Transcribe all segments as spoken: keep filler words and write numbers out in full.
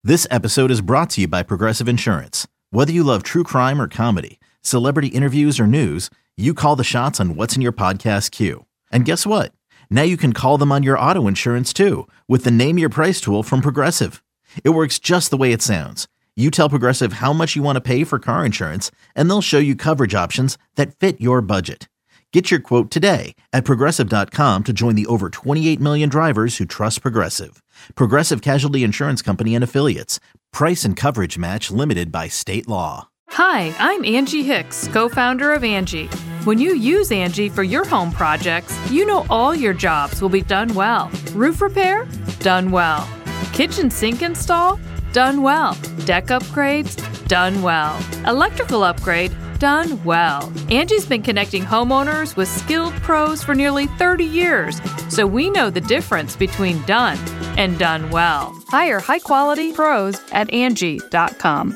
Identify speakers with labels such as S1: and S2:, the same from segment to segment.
S1: This episode is brought to you by Progressive Insurance. Whether you love true crime or comedy, celebrity interviews or news, you call the shots on what's in your podcast queue. And guess what? Now you can call them on your auto insurance too with the Name Your Price tool from Progressive. It works just the way it sounds. You tell Progressive how much you want to pay for car insurance, and they'll show you coverage options that fit your budget. Get your quote today at Progressive dot com to join the over twenty-eight million drivers who trust Progressive. Progressive Casualty Insurance Company and Affiliates. Price and coverage match limited by state law.
S2: Hi, I'm Angie Hicks, co-founder of Angie. When you use Angie for your home projects, you know all your jobs will be done well. Roof repair? Done well. Kitchen sink install? Done well. Deck upgrades? Done well. Electrical upgrade? Done well. Angie's been connecting homeowners with skilled pros for nearly thirty years, so we know the difference between done and done well. Hire high-quality pros at Angie dot com.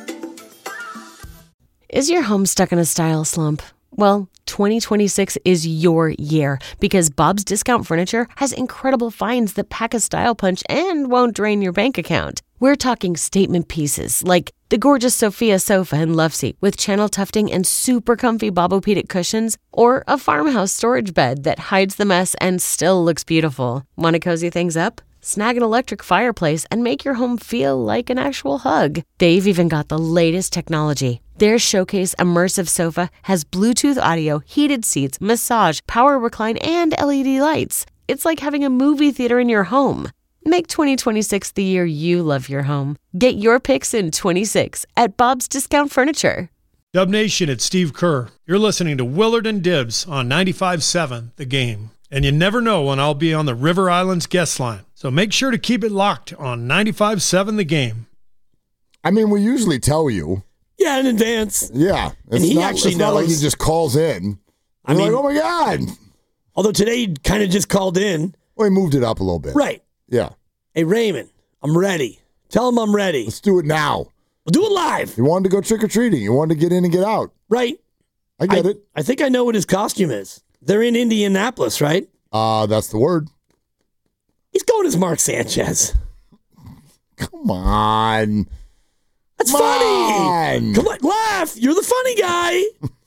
S3: Is your home stuck in a style slump? Well, twenty twenty-six is your year because Bob's Discount Furniture has incredible finds that pack a style punch and won't drain your bank account. We're talking statement pieces like the gorgeous Sophia sofa and love seat with channel tufting and super comfy Bobopedic cushions, or a farmhouse storage bed that hides the mess and still looks beautiful. Want to cozy things up? Snag an electric fireplace and make your home feel like an actual hug. They've even got the latest technology. Their Showcase Immersive Sofa has Bluetooth audio, heated seats, massage, power recline, and L E D lights. It's like having a movie theater in your home. Make twenty twenty-six the year you love your home. Get your picks in twenty-six at Bob's Discount Furniture.
S4: Dub Nation, it's Steve Kerr. You're listening to Willard and Dibs on ninety-five point seven The Game. And you never know when I'll be on the River Islands guest line. So make sure to keep it locked on ninety-five point seven The Game.
S5: I mean, we usually tell you.
S6: Yeah, in advance.
S5: Yeah. It's
S6: and he
S5: not,
S6: actually
S5: it's
S6: knows.
S5: not like he just calls in.
S6: I mean,
S5: like, oh my God.
S6: Although today he kind of just called in.
S5: Well, he moved it up a little bit.
S6: Right.
S5: Yeah.
S6: Hey, Raymond, I'm ready. Tell him I'm ready.
S5: Let's do it now.
S6: We'll do it live.
S5: You wanted to go trick-or-treating. You wanted to get in and get out.
S6: Right.
S5: I get
S6: I,
S5: it.
S6: I think I know what his costume is. They're in Indianapolis, right?
S5: Uh, that's the word.
S6: He's going as Mark Sanchez.
S5: Come on.
S6: That's
S5: Come
S6: funny.
S5: on.
S6: Come on, laugh. You're the funny guy.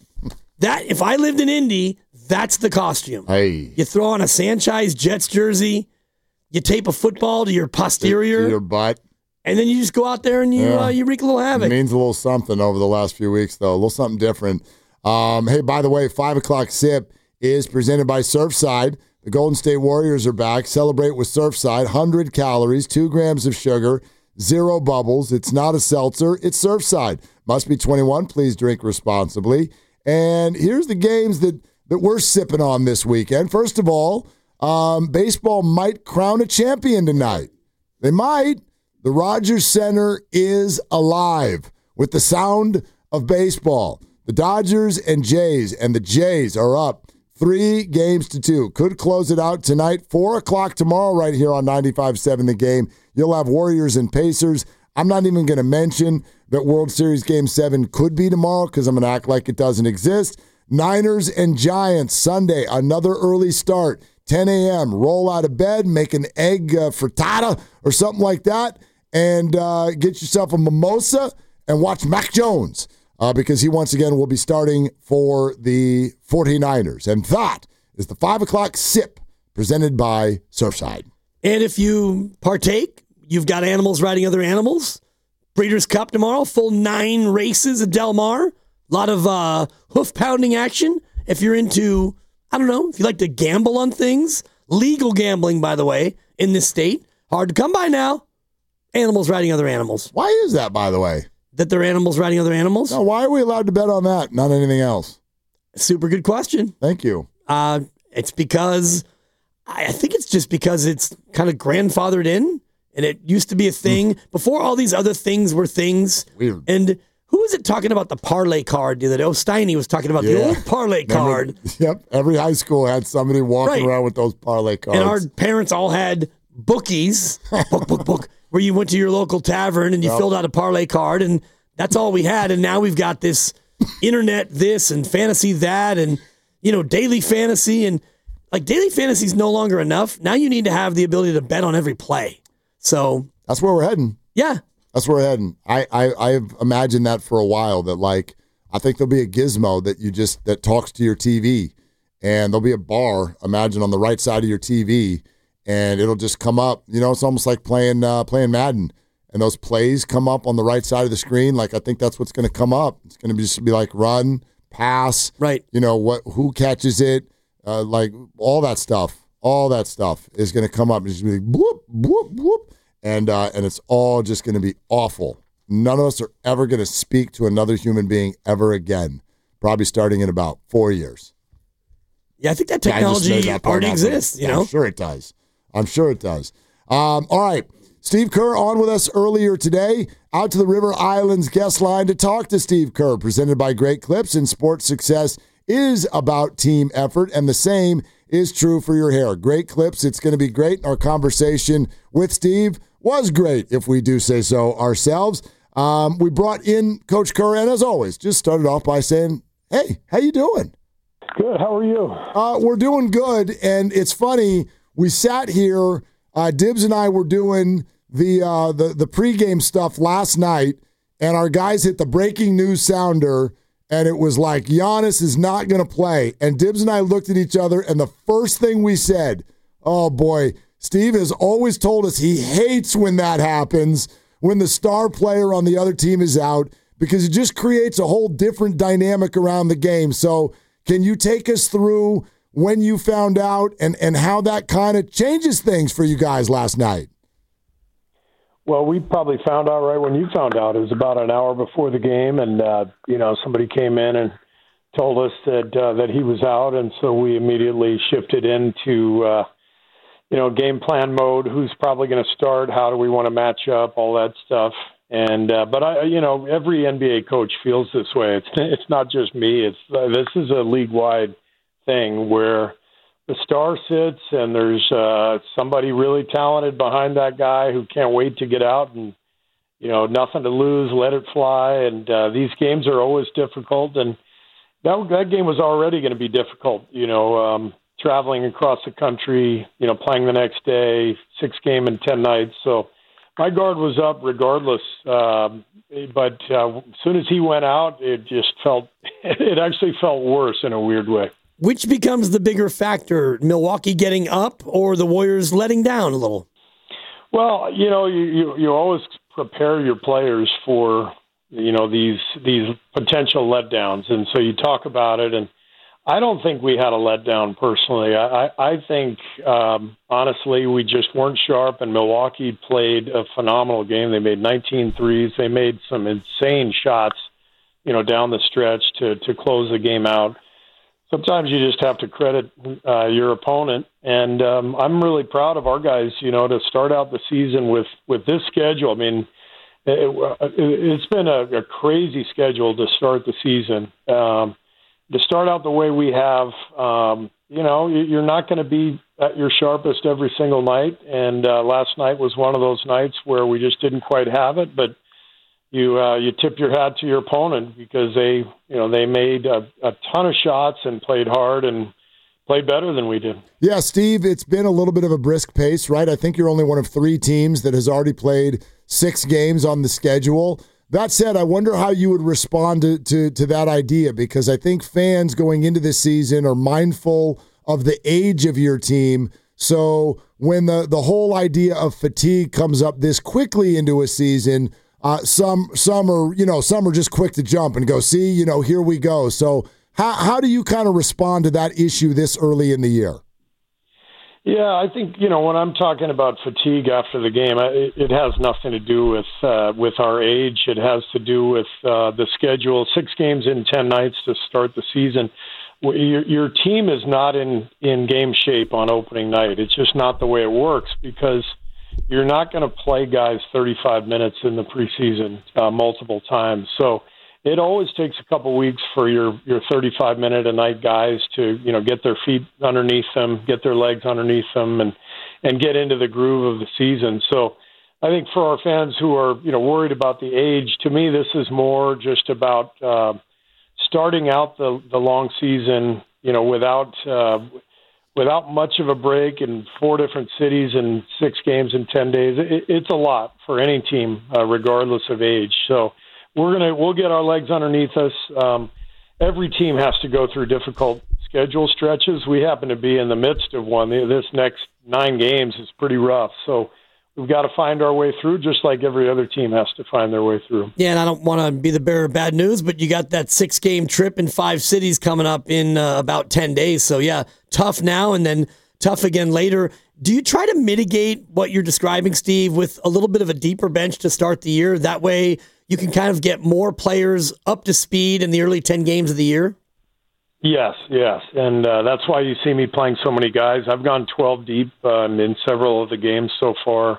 S6: That if I lived in Indy, that's the costume.
S5: Hey.
S6: You throw on a Sanchez Jets jersey, you tape a football to your posterior,
S5: To your butt.
S6: and then you just go out there and you
S5: Yeah.
S6: uh, you wreak a little havoc.
S5: It means a little something over the last few weeks, though. A little something different. Um, hey, by the way, five o'clock sip is presented by Surfside. The Golden State Warriors are back. Celebrate with Surfside. one hundred calories, two grams of sugar, zero bubbles. It's not a seltzer. It's Surfside. Must be twenty-one. Please drink responsibly. And here's the games that, that we're sipping on this weekend. First of all, um, baseball might crown a champion tonight. They might. The Rogers Center is alive with the sound of baseball. The Dodgers and Jays, and the Jays are up three games to two. Could close it out tonight, four o'clock tomorrow right here on ninety-five point seven The Game. You'll have Warriors and Pacers. I'm not even going to mention that World Series Game seven could be tomorrow because I'm going to act like it doesn't exist. Niners and Giants, Sunday, another early start, ten a.m. Roll out of bed, make an egg uh, frittata or something like that, and uh, get yourself a mimosa and watch Mac Jones uh, because he once again will be starting for the 49ers. And that is the five o'clock sip presented by Surfside.
S6: And if you partake, you've got animals riding other animals. Breeders' Cup tomorrow, full nine races at Del Mar. A lot of uh, hoof-pounding action. If you're into, I don't know, if you like to gamble on things. Legal gambling, by the way, in this state. Hard to come by now. Animals riding other animals.
S5: Why is that, by the way?
S6: That they're animals riding other animals?
S5: No, why are we allowed to bet on that, not anything else?
S6: Super good question.
S5: Thank you.
S6: Uh, it's because, I think it's just because it's kind of grandfathered in. And it used to be a thing before all these other things were things.
S5: Weird.
S6: And who was it talking about the parlay card the other day? Oh, Steiny was talking about
S5: Yeah.
S6: the old parlay card.
S5: Remember, yep. Every high school had somebody walking
S6: Right.
S5: around with those parlay cards.
S6: And our parents all had bookies, book, book, book, where you went to your local tavern and you
S5: Yep.
S6: filled out a parlay card. And that's all we had. And now we've got this internet this and fantasy that and, you know, daily fantasy. And like daily fantasy is no longer enough. Now you need to have the ability to bet on every play. So
S5: that's where we're heading.
S6: Yeah.
S5: That's where we're heading. I, I, I've imagined that for a while, that like, I think there'll be a gizmo that you just, that talks to your T V, and there'll be a bar, imagine, on the right side of your T V, and it'll just come up. You know, it's almost like playing, uh, playing Madden, and those plays come up on the right side of the screen. Like, I think that's what's going to come up. It's going to be just be like run, pass,
S6: right?
S5: You know, what, who catches it, uh, like all that stuff. All that stuff is going to come up and just be like, whoop, whoop, whoop. And, uh, and it's all just going to be awful. None of us are ever going to speak to another human being ever again, probably starting in about four years.
S6: Yeah, I think that technology yeah, that already exists. You know?
S5: I'm sure it does. I'm sure it does. Um, all right. Steve Kerr on with us earlier today. Out to the River Islands guest line to talk to Steve Kerr, presented by Great Clips. And sports success is about team effort, and the same is true for your hair. Great Clips. It's going to be great. Our conversation with Steve was great, if we do say so ourselves. Um, we brought in Coach Kerr, and as always, just started off by saying, hey, how you doing?
S7: Good. How are you?
S5: Uh, we're doing good, and it's funny. We sat here, uh, Dibbs and I were doing the, uh, the, the pregame stuff last night, and our guys hit the breaking news sounder, and it was like, Giannis is not going to play. And Dibbs and I looked at each other, and the first thing we said, oh, boy, Steve has always told us he hates when that happens, when the star player on the other team is out, because it just creates a whole different dynamic around the game. So can you take us through when you found out and, and how that kind of changes things for you guys last night?
S7: Well, we probably found out right when you found out. It was about an hour before the game, and uh, you know, somebody came in and told us that uh, that he was out, and so we immediately shifted into uh, you know game plan mode. Who's probably going to start? How do we want to match up? All that stuff. And uh, but I, you know, every N B A coach feels this way. It's it's not just me. It's uh, this is a league wide thing where the star sits and there's uh, somebody really talented behind that guy who can't wait to get out and, you know, nothing to lose, let it fly. And uh, these games are always difficult. And that, that game was already going to be difficult, you know, um, traveling across the country, you know, playing the next day, six game in ten nights. So my guard was up regardless. Um, but uh, as soon as he went out, it just felt, it actually felt worse in a weird way.
S6: Which becomes the bigger factor, Milwaukee getting up or the Warriors letting down a little?
S7: Well, you know, you, you, you always prepare your players for, you know, these these potential letdowns. And so you talk about it, and I don't think we had a letdown personally. I, I, I think, um, honestly, we just weren't sharp, and Milwaukee played a phenomenal game. They made nineteen threes. They made some insane shots, you know, down the stretch to, to close the game out. Sometimes you just have to credit uh, your opponent, and um, I'm really proud of our guys, you know, to start out the season with, with this schedule. I mean, it, it, it's been a, a crazy schedule to start the season. Um, to start out the way we have, um, you know, you're not going to be at your sharpest every single night, and uh, last night was one of those nights where we just didn't quite have it, but You uh, you tip your hat to your opponent because they you know they made a, a ton of shots and played hard and played better than we did.
S5: Yeah, Steve, it's been a little bit of a brisk pace, right? I think you're only one of three teams that has already played six games on the schedule. That said, I wonder how you would respond to, to, to that idea, because I think fans going into this season are mindful of the age of your team. So when the, the whole idea of fatigue comes up this quickly into a season, Uh, some some are you know some are just quick to jump and go, see, you know, here we go. So how how do you kind of respond to that issue this early in the year?
S7: Yeah, I think you know when I'm talking about fatigue after the game, it, it has nothing to do with uh, with our age. It has to do with uh, the schedule. Six games in ten nights to start the season. Your, your team is not in in game shape on opening night. It's just not the way it works, because you're not going to play guys thirty-five minutes in the preseason uh, multiple times. So it always takes a couple weeks for your, your thirty-five minute a night guys to, you know, get their feet underneath them, get their legs underneath them, and, and get into the groove of the season. So I think for our fans who are, you know, worried about the age, to me, this is more just about uh, starting out the, the long season, you know, without, uh, without much of a break in four different cities and six games in ten days, it, it's a lot for any team, uh, regardless of age. So we're gonna we'll get our legs underneath us. Um, every team has to go through difficult schedule stretches. We happen to be in the midst of one. This next nine games is pretty rough. So we've got to find our way through, just like every other team has to find their way through.
S6: Yeah, and I don't want to be the bearer of bad news, but you got that six-game trip in five cities coming up in uh, about ten days. So, yeah, tough now and then tough again later. Do you try to mitigate what you're describing, Steve, with a little bit of a deeper bench to start the year? That way you can kind of get more players up to speed in the early ten games of the year?
S7: Yes, yes, and uh, that's why you see me playing so many guys. I've gone twelve deep um, in several of the games so far,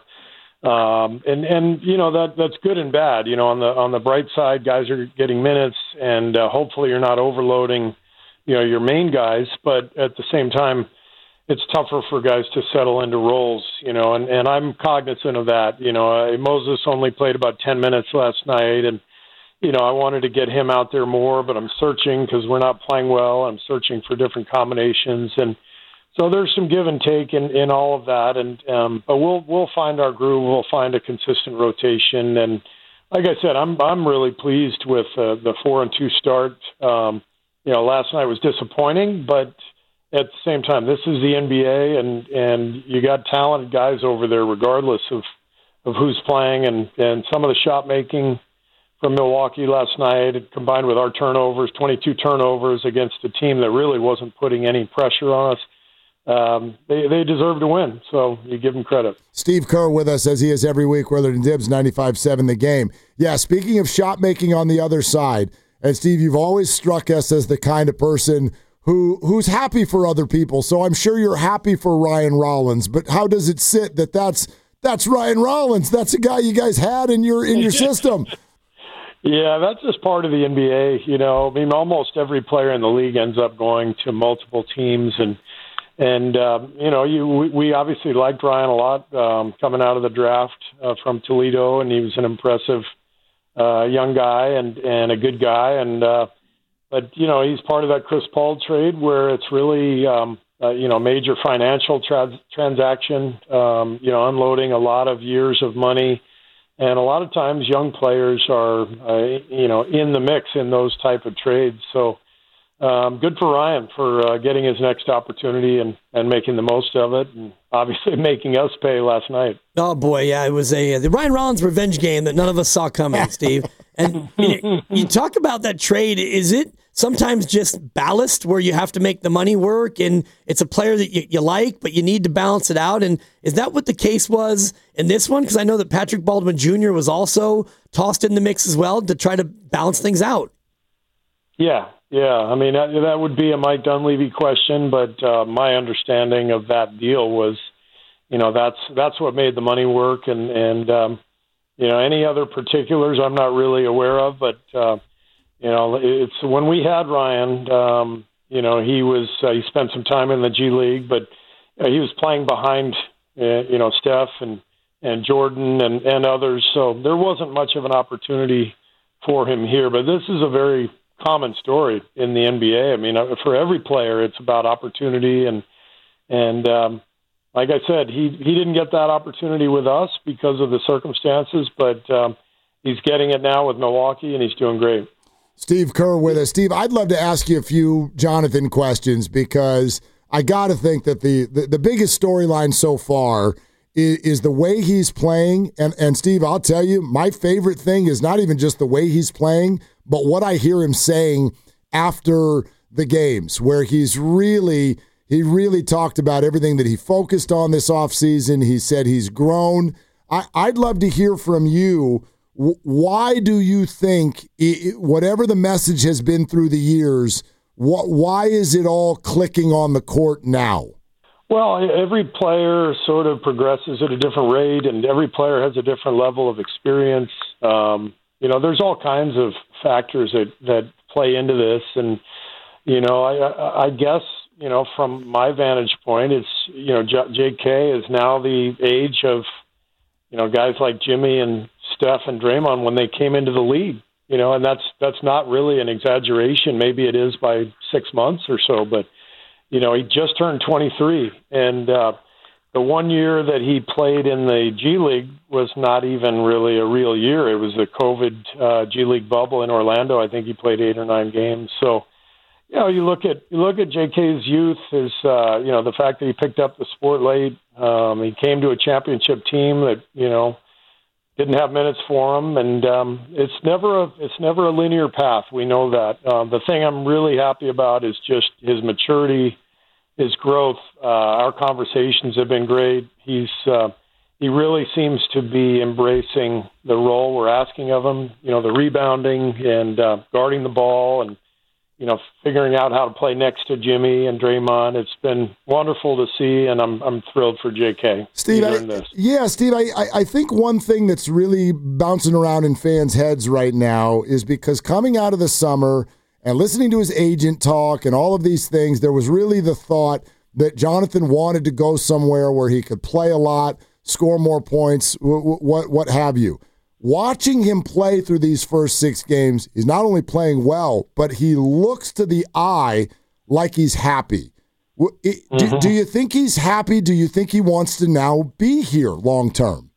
S7: um, and and you know that that's good and bad. You know, on the on the bright side, guys are getting minutes, and uh, hopefully you're not overloading, you know, your main guys. But at the same time, it's tougher for guys to settle into roles. You know, and and I'm cognizant of that. You know, uh, Moses only played about ten minutes last night, and you know, I wanted to get him out there more, but I'm searching because we're not playing well. I'm searching for different combinations, and so there's some give and take in, in all of that. And um, but we'll we'll find our groove. We'll find a consistent rotation. And like I said, I'm I'm really pleased with uh, the four and two start. Um, you know, last night was disappointing, but at the same time, this is the N B A, and and you got talented guys over there, regardless of of who's playing, and and some of the shot making from Milwaukee last night, combined with our turnovers, twenty-two turnovers against a team that really wasn't putting any pressure on us. Um, they, they deserve to win, so you give them credit.
S5: Steve Kerr with us, as he is every week, Willard and Dibs, ninety-five seven The Game. Yeah, speaking of shot making on the other side, and Steve, you've always struck us as the kind of person who who's happy for other people, so I'm sure you're happy for Ryan Rollins, but how does it sit that that's, that's Ryan Rollins? That's a guy you guys had in your in your system.
S7: Yeah, that's just part of the N B A. You know, I mean, almost every player in the league ends up going to multiple teams, and and um, you know, you we, we obviously liked Ryan a lot um, coming out of the draft uh, from Toledo, and he was an impressive uh, young guy and and a good guy. And uh, but you know, he's part of that Chris Paul trade where it's really um, uh, you know major financial tra- transaction. Um, you know, unloading a lot of years of money. And a lot of times young players are, uh, you know, in the mix in those type of trades. So um, good for Ryan for uh, getting his next opportunity and, and making the most of it, and obviously making us pay last night.
S6: Oh, boy, yeah, it was a the Ryan Rollins revenge game that none of us saw coming, Steve. And you, you talk about that trade. Is it sometimes just ballast where you have to make the money work and it's a player that you, you like, but you need to balance it out? And is that what the case was in this one? Because I know that Patrick Baldwin Junior was also tossed in the mix as well to try to balance things out.
S7: Yeah, yeah. I mean, that, that would be a Mike Dunleavy question, but uh, my understanding of that deal was, you know, that's that's what made the money work. And, and um, you know, any other particulars I'm not really aware of, but uh, you know, it's when we had Ryan, um, you know, he was, uh, he spent some time in the G League, but uh, he was playing behind, uh, you know, Steph and, and Jordan and, and others. So there wasn't much of an opportunity for him here, but this is a very common story in the N B A. I mean, for every player, it's about opportunity. And, and, um, like I said, he, he didn't get that opportunity with us because of the circumstances, but um, he's getting it now with Milwaukee, and he's doing great.
S5: Steve Kerr with us. Steve, I'd love to ask you a few Jonathan questions because I got to think that the, the, the biggest storyline so far is, is the way he's playing. And, and, Steve, I'll tell you, my favorite thing is not even just the way he's playing, but what I hear him saying after the games, where he's really – he really talked about everything that he focused on this offseason. He said he's grown. I, I'd love to hear from you. W- why do you think, it, whatever the message has been through the years, wh- why is it all clicking on the court now?
S7: Well, every player sort of progresses at a different rate, and every player has a different level of experience. Um, you know, there's all kinds of factors that, that play into this. And, you know, I, I, I guess, you know, from my vantage point, it's, you know, J K is now the age of, you know, guys like Jimmy and Steph and Draymond when they came into the league, you know, and that's, that's not really an exaggeration. Maybe it is by six months or so, but, you know, he just turned twenty-three, and uh, the one year that he played in the G League was not even really a real year. It was the COVID uh, G League bubble in Orlando. I think he played eight or nine games. So, you know, you look at you look at J K's youth, his uh, you know, the fact that he picked up the sport late. Um, he came to a championship team that, you know, didn't have minutes for him, and um, it's never a it's never a linear path. We know that. Um, the thing I'm really happy about is just his maturity, his growth. Uh, our conversations have been great. He's uh, he really seems to be embracing the role we're asking of him. You know, the rebounding and uh, guarding the ball, and you know, figuring out how to play next to Jimmy and Draymond. It's been wonderful to see, and I'm I'm thrilled for J K.
S5: Steve, I, yeah, Steve, I, I think one thing that's really bouncing around in fans' heads right now is because coming out of the summer and listening to his agent talk and all of these things, there was really the thought that Jonathan wanted to go somewhere where he could play a lot, score more points, what what, what have you. Watching him play through these first six games, he's not only playing well, but he looks to the eye like he's happy. Mm-hmm. Do, do you think he's happy? Do you think he wants to now be here long term?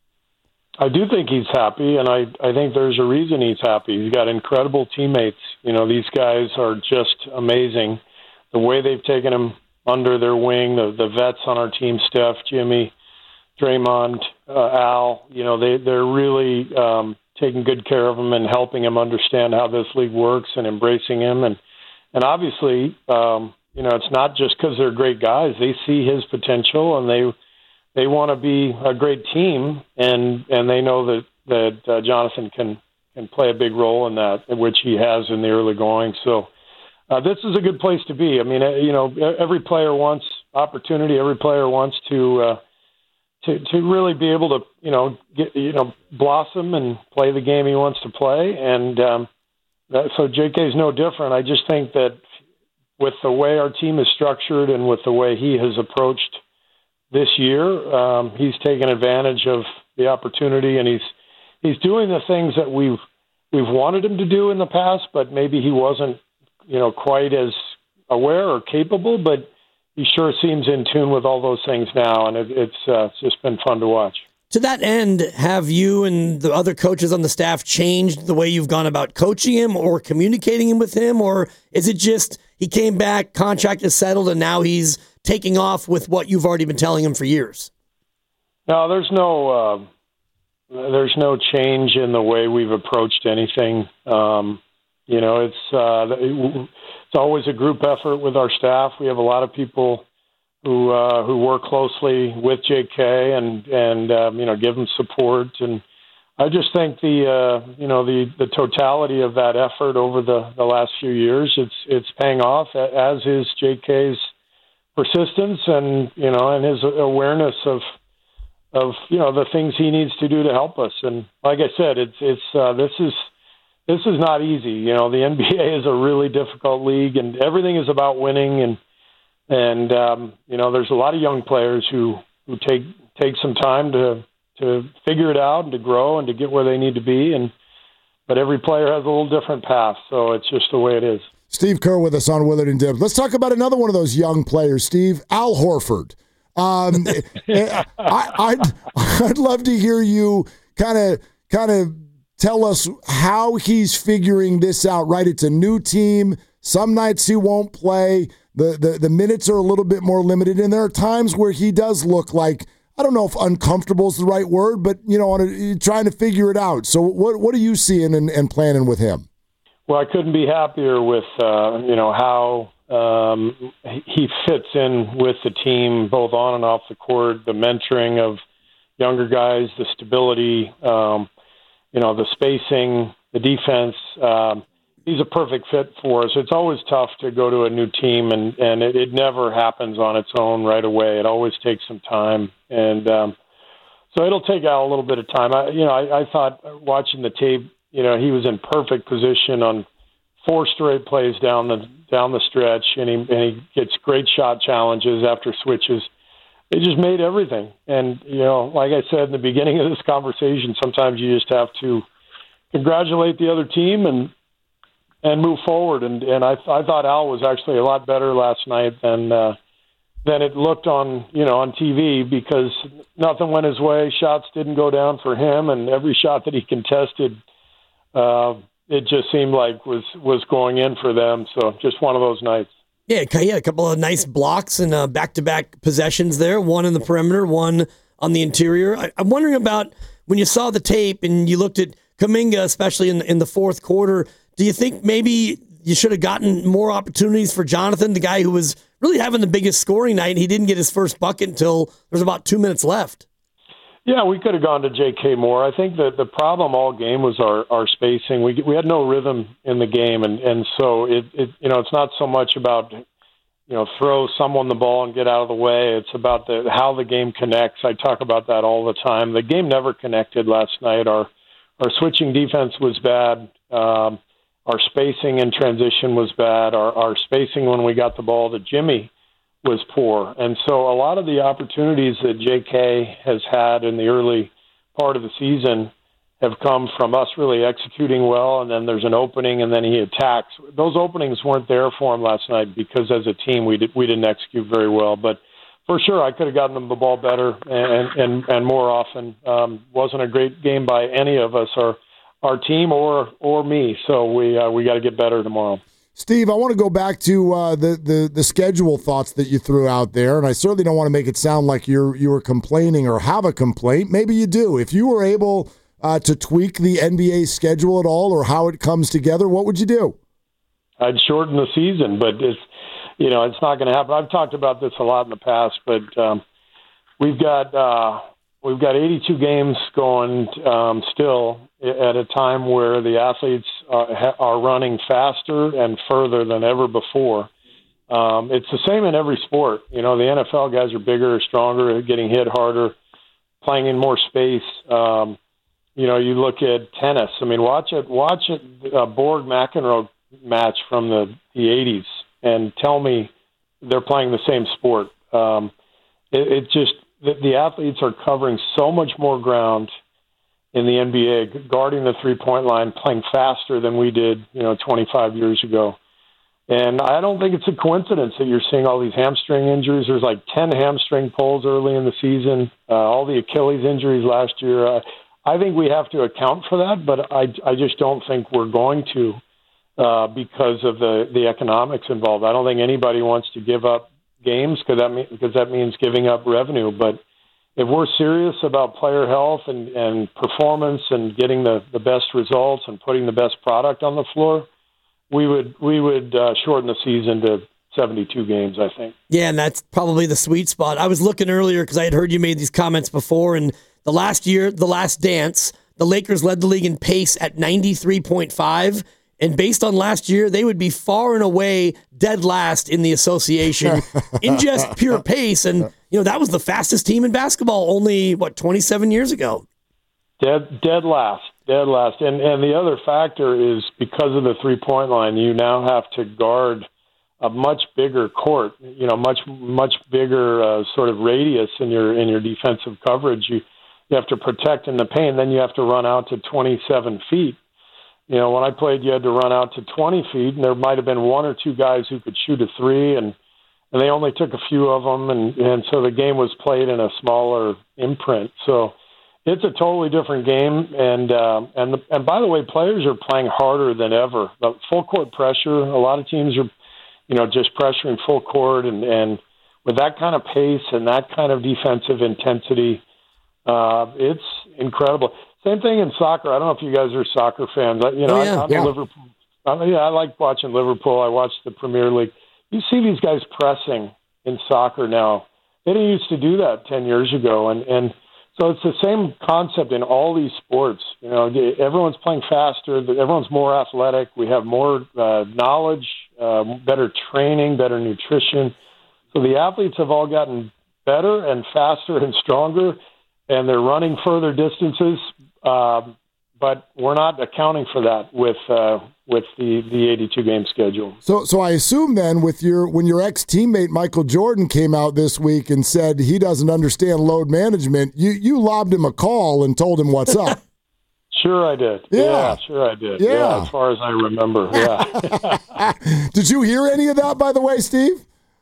S7: I do think he's happy, and I, I think there's a reason he's happy. He's got incredible teammates. You know, these guys are just amazing. The way they've taken him under their wing, the, the vets on our team, Steph, Jimmy, Draymond, uh, Al, you know, they, they're really um, taking good care of him and helping him understand how this league works and embracing him. And, and obviously, um, you know, it's not just because they're great guys. They see his potential, and they they want to be a great team, and, and they know that, that uh, Jonathan can, can play a big role in that, which he has in the early going. So uh, this is a good place to be. I mean, you know, every player wants opportunity. Every player wants to uh, – To, to really be able to, you know, get, you know, blossom and play the game he wants to play. And um, that, so J K is no different. I just think that with the way our team is structured and with the way he has approached this year, um, he's taken advantage of the opportunity, and he's he's doing the things that we've we've wanted him to do in the past, but maybe he wasn't, you know, quite as aware or capable, but he sure seems in tune with all those things now, and it, it's, uh, it's just been fun to watch.
S6: To that end, have you and the other coaches on the staff changed the way you've gone about coaching him or communicating him with him, or is it just he came back, contract is settled, and now he's taking off with what you've already been telling him for years?
S7: No, there's no uh, there's no change in the way we've approached anything. Um, you know, it's uh, it, It's always a group effort with our staff. We have a lot of people who uh, who work closely with J K and and um, you know, give him support. And I just think the uh, you know the, the totality of that effort over the, the last few years, it's it's paying off, as is J K's persistence and you know and his awareness of of you know the things he needs to do to help us. And like I said, it's it's uh, this is. This is not easy. You know, the N B A is a really difficult league, and everything is about winning. And and um, you know, there's a lot of young players who, who take take some time to to figure it out and to grow and to get where they need to be. And but every player has a little different path, so it's just the way it is.
S5: Steve Kerr with us on Willard and Dibs. Let's talk about another one of those young players, Steve, Al Horford. Um, I, I'd I'd love to hear you kind of kind of. Tell us how he's figuring this out, right? It's a new team. Some nights he won't play. The, the the minutes are a little bit more limited, and there are times where he does look like, I don't know if uncomfortable is the right word, but, you know, on a, trying to figure it out. So what what are you seeing and, and planning with him?
S7: Well, I couldn't be happier with, uh, you know, how um, he fits in with the team, both on and off the court, the mentoring of younger guys, the stability, um you know, the spacing, the defense. Um, he's a perfect fit for us. It's always tough to go to a new team, and, and it, it never happens on its own right away. It always takes some time. And um, so it'll take Al a little bit of time. I, you know, I, I thought watching the tape, you know, he was in perfect position on four straight plays down the down the stretch, and he, and he gets great shot challenges after switches. It just made everything. And, you know, like I said in the beginning of this conversation, sometimes you just have to congratulate the other team and and move forward. And, and I, I thought Al was actually a lot better last night than uh, than it looked on, you know, on T V, because nothing went his way. Shots didn't go down for him, and every shot that he contested, uh, it just seemed like was, was going in for them. So just one of those nights.
S6: Yeah, yeah, a couple of nice blocks and uh, back-to-back possessions there, one in the perimeter, one on the interior. I, I'm wondering about when you saw the tape and you looked at Kuminga, especially in, in the fourth quarter, do you think maybe you should have gotten more opportunities for Jonathan, the guy who was really having the biggest scoring night, and he didn't get his first bucket until there was about two minutes left?
S7: Yeah, we could have gone to J K more. I think that the problem all game was our, our spacing. We we had no rhythm in the game, and, and so it, it you know it's not so much about you know throw someone the ball and get out of the way. It's about the how the game connects. I talk about that all the time. The game never connected last night. Our our switching defense was bad. Um, our spacing in transition was bad. Our our spacing when we got the ball to Jimmy was poor. And so a lot of the opportunities that J K has had in the early part of the season have come from us really executing well, and then there's an opening, and then he attacks. Those openings weren't there for him last night because as a team we did, we didn't execute very well. But for sure, I could have gotten him the ball better and and, and more often. Um, wasn't a great game by any of us, our our team or or me. So we uh, we got to get better tomorrow.
S5: Steve, I want to go back to uh, the, the the schedule thoughts that you threw out there, and I certainly don't want to make it sound like you're you were complaining or have a complaint. Maybe you do. If you were able uh, to tweak the N B A schedule at all, or how it comes together, what would you do?
S7: I'd shorten the season, but it's you know it's not going to happen. I've talked about this a lot in the past, but um, we've got uh, we've got eighty-two games going um, still at a time where the athletes are, are running faster and further than ever before. Um, it's the same in every sport. You know, the N F L guys are bigger, stronger, getting hit harder, playing in more space. Um, you know, you look at tennis. I mean, watch it, watch it, a Borg McEnroe match from the, the eighties and tell me they're playing the same sport. Um, it, it just, the, the athletes are covering so much more ground in the N B A, guarding the three-point line, playing faster than we did, you know, twenty-five years ago. And I don't think it's a coincidence that you're seeing all these hamstring injuries. There's like ten hamstring pulls early in the season, uh, all the Achilles injuries last year. Uh, I think we have to account for that, but I, I just don't think we're going to uh, because of the, the economics involved. I don't think anybody wants to give up games because that, mean, because that means giving up revenue, but if we're serious about player health and, and performance and getting the, the best results and putting the best product on the floor, we would we would uh, shorten the season to seventy-two games, I think.
S6: Yeah, and that's probably the sweet spot. I was looking earlier because I had heard you made these comments before, and the last year, the last dance, the Lakers led the league in pace at ninety-three point five, and based on last year, they would be far and away dead last in the association in just pure pace. And, you know, that was the fastest team in basketball only, what, twenty-seven years ago?
S7: Dead dead last, dead last. And and the other factor is because of the three-point line, you now have to guard a much bigger court, you know, much much bigger uh, sort of radius in your in your defensive coverage. You, you have to protect in the paint, then you have to run out to twenty-seven feet. You know, when I played, you had to run out to twenty feet, and there might have been one or two guys who could shoot a three, and, and they only took a few of them, and, and so the game was played in a smaller imprint. So it's a totally different game, and uh, and the, and by the way, players are playing harder than ever. The full court pressure, a lot of teams are, you know, just pressuring full court, and, and with that kind of pace and that kind of defensive intensity, uh, it's incredible. Same thing in soccer. I don't know if you guys are soccer fans. You know,
S6: oh, yeah.
S7: I'm
S6: yeah.
S7: a Liverpool. I, yeah, I like watching Liverpool. I watch the Premier League. You see these guys pressing in soccer now. They didn't used to do that ten years ago, and and so it's the same concept in all these sports. You know, everyone's playing faster. Everyone's more athletic. We have more uh, knowledge, uh, better training, better nutrition. So the athletes have all gotten better and faster and stronger, and they're running further distances. Um, but we're not accounting for that with uh, with the, the eighty-two game schedule.
S5: So, so I assume then, with your when your ex teammate Michael Jordan came out this week and said he doesn't understand load management, you you lobbed him a call and told him what's up.
S7: Sure, I did.
S5: Yeah.
S7: yeah, sure, I did.
S5: Yeah.
S7: yeah, as far as I remember. Yeah.
S5: Did you hear any of that, by the way, Steve?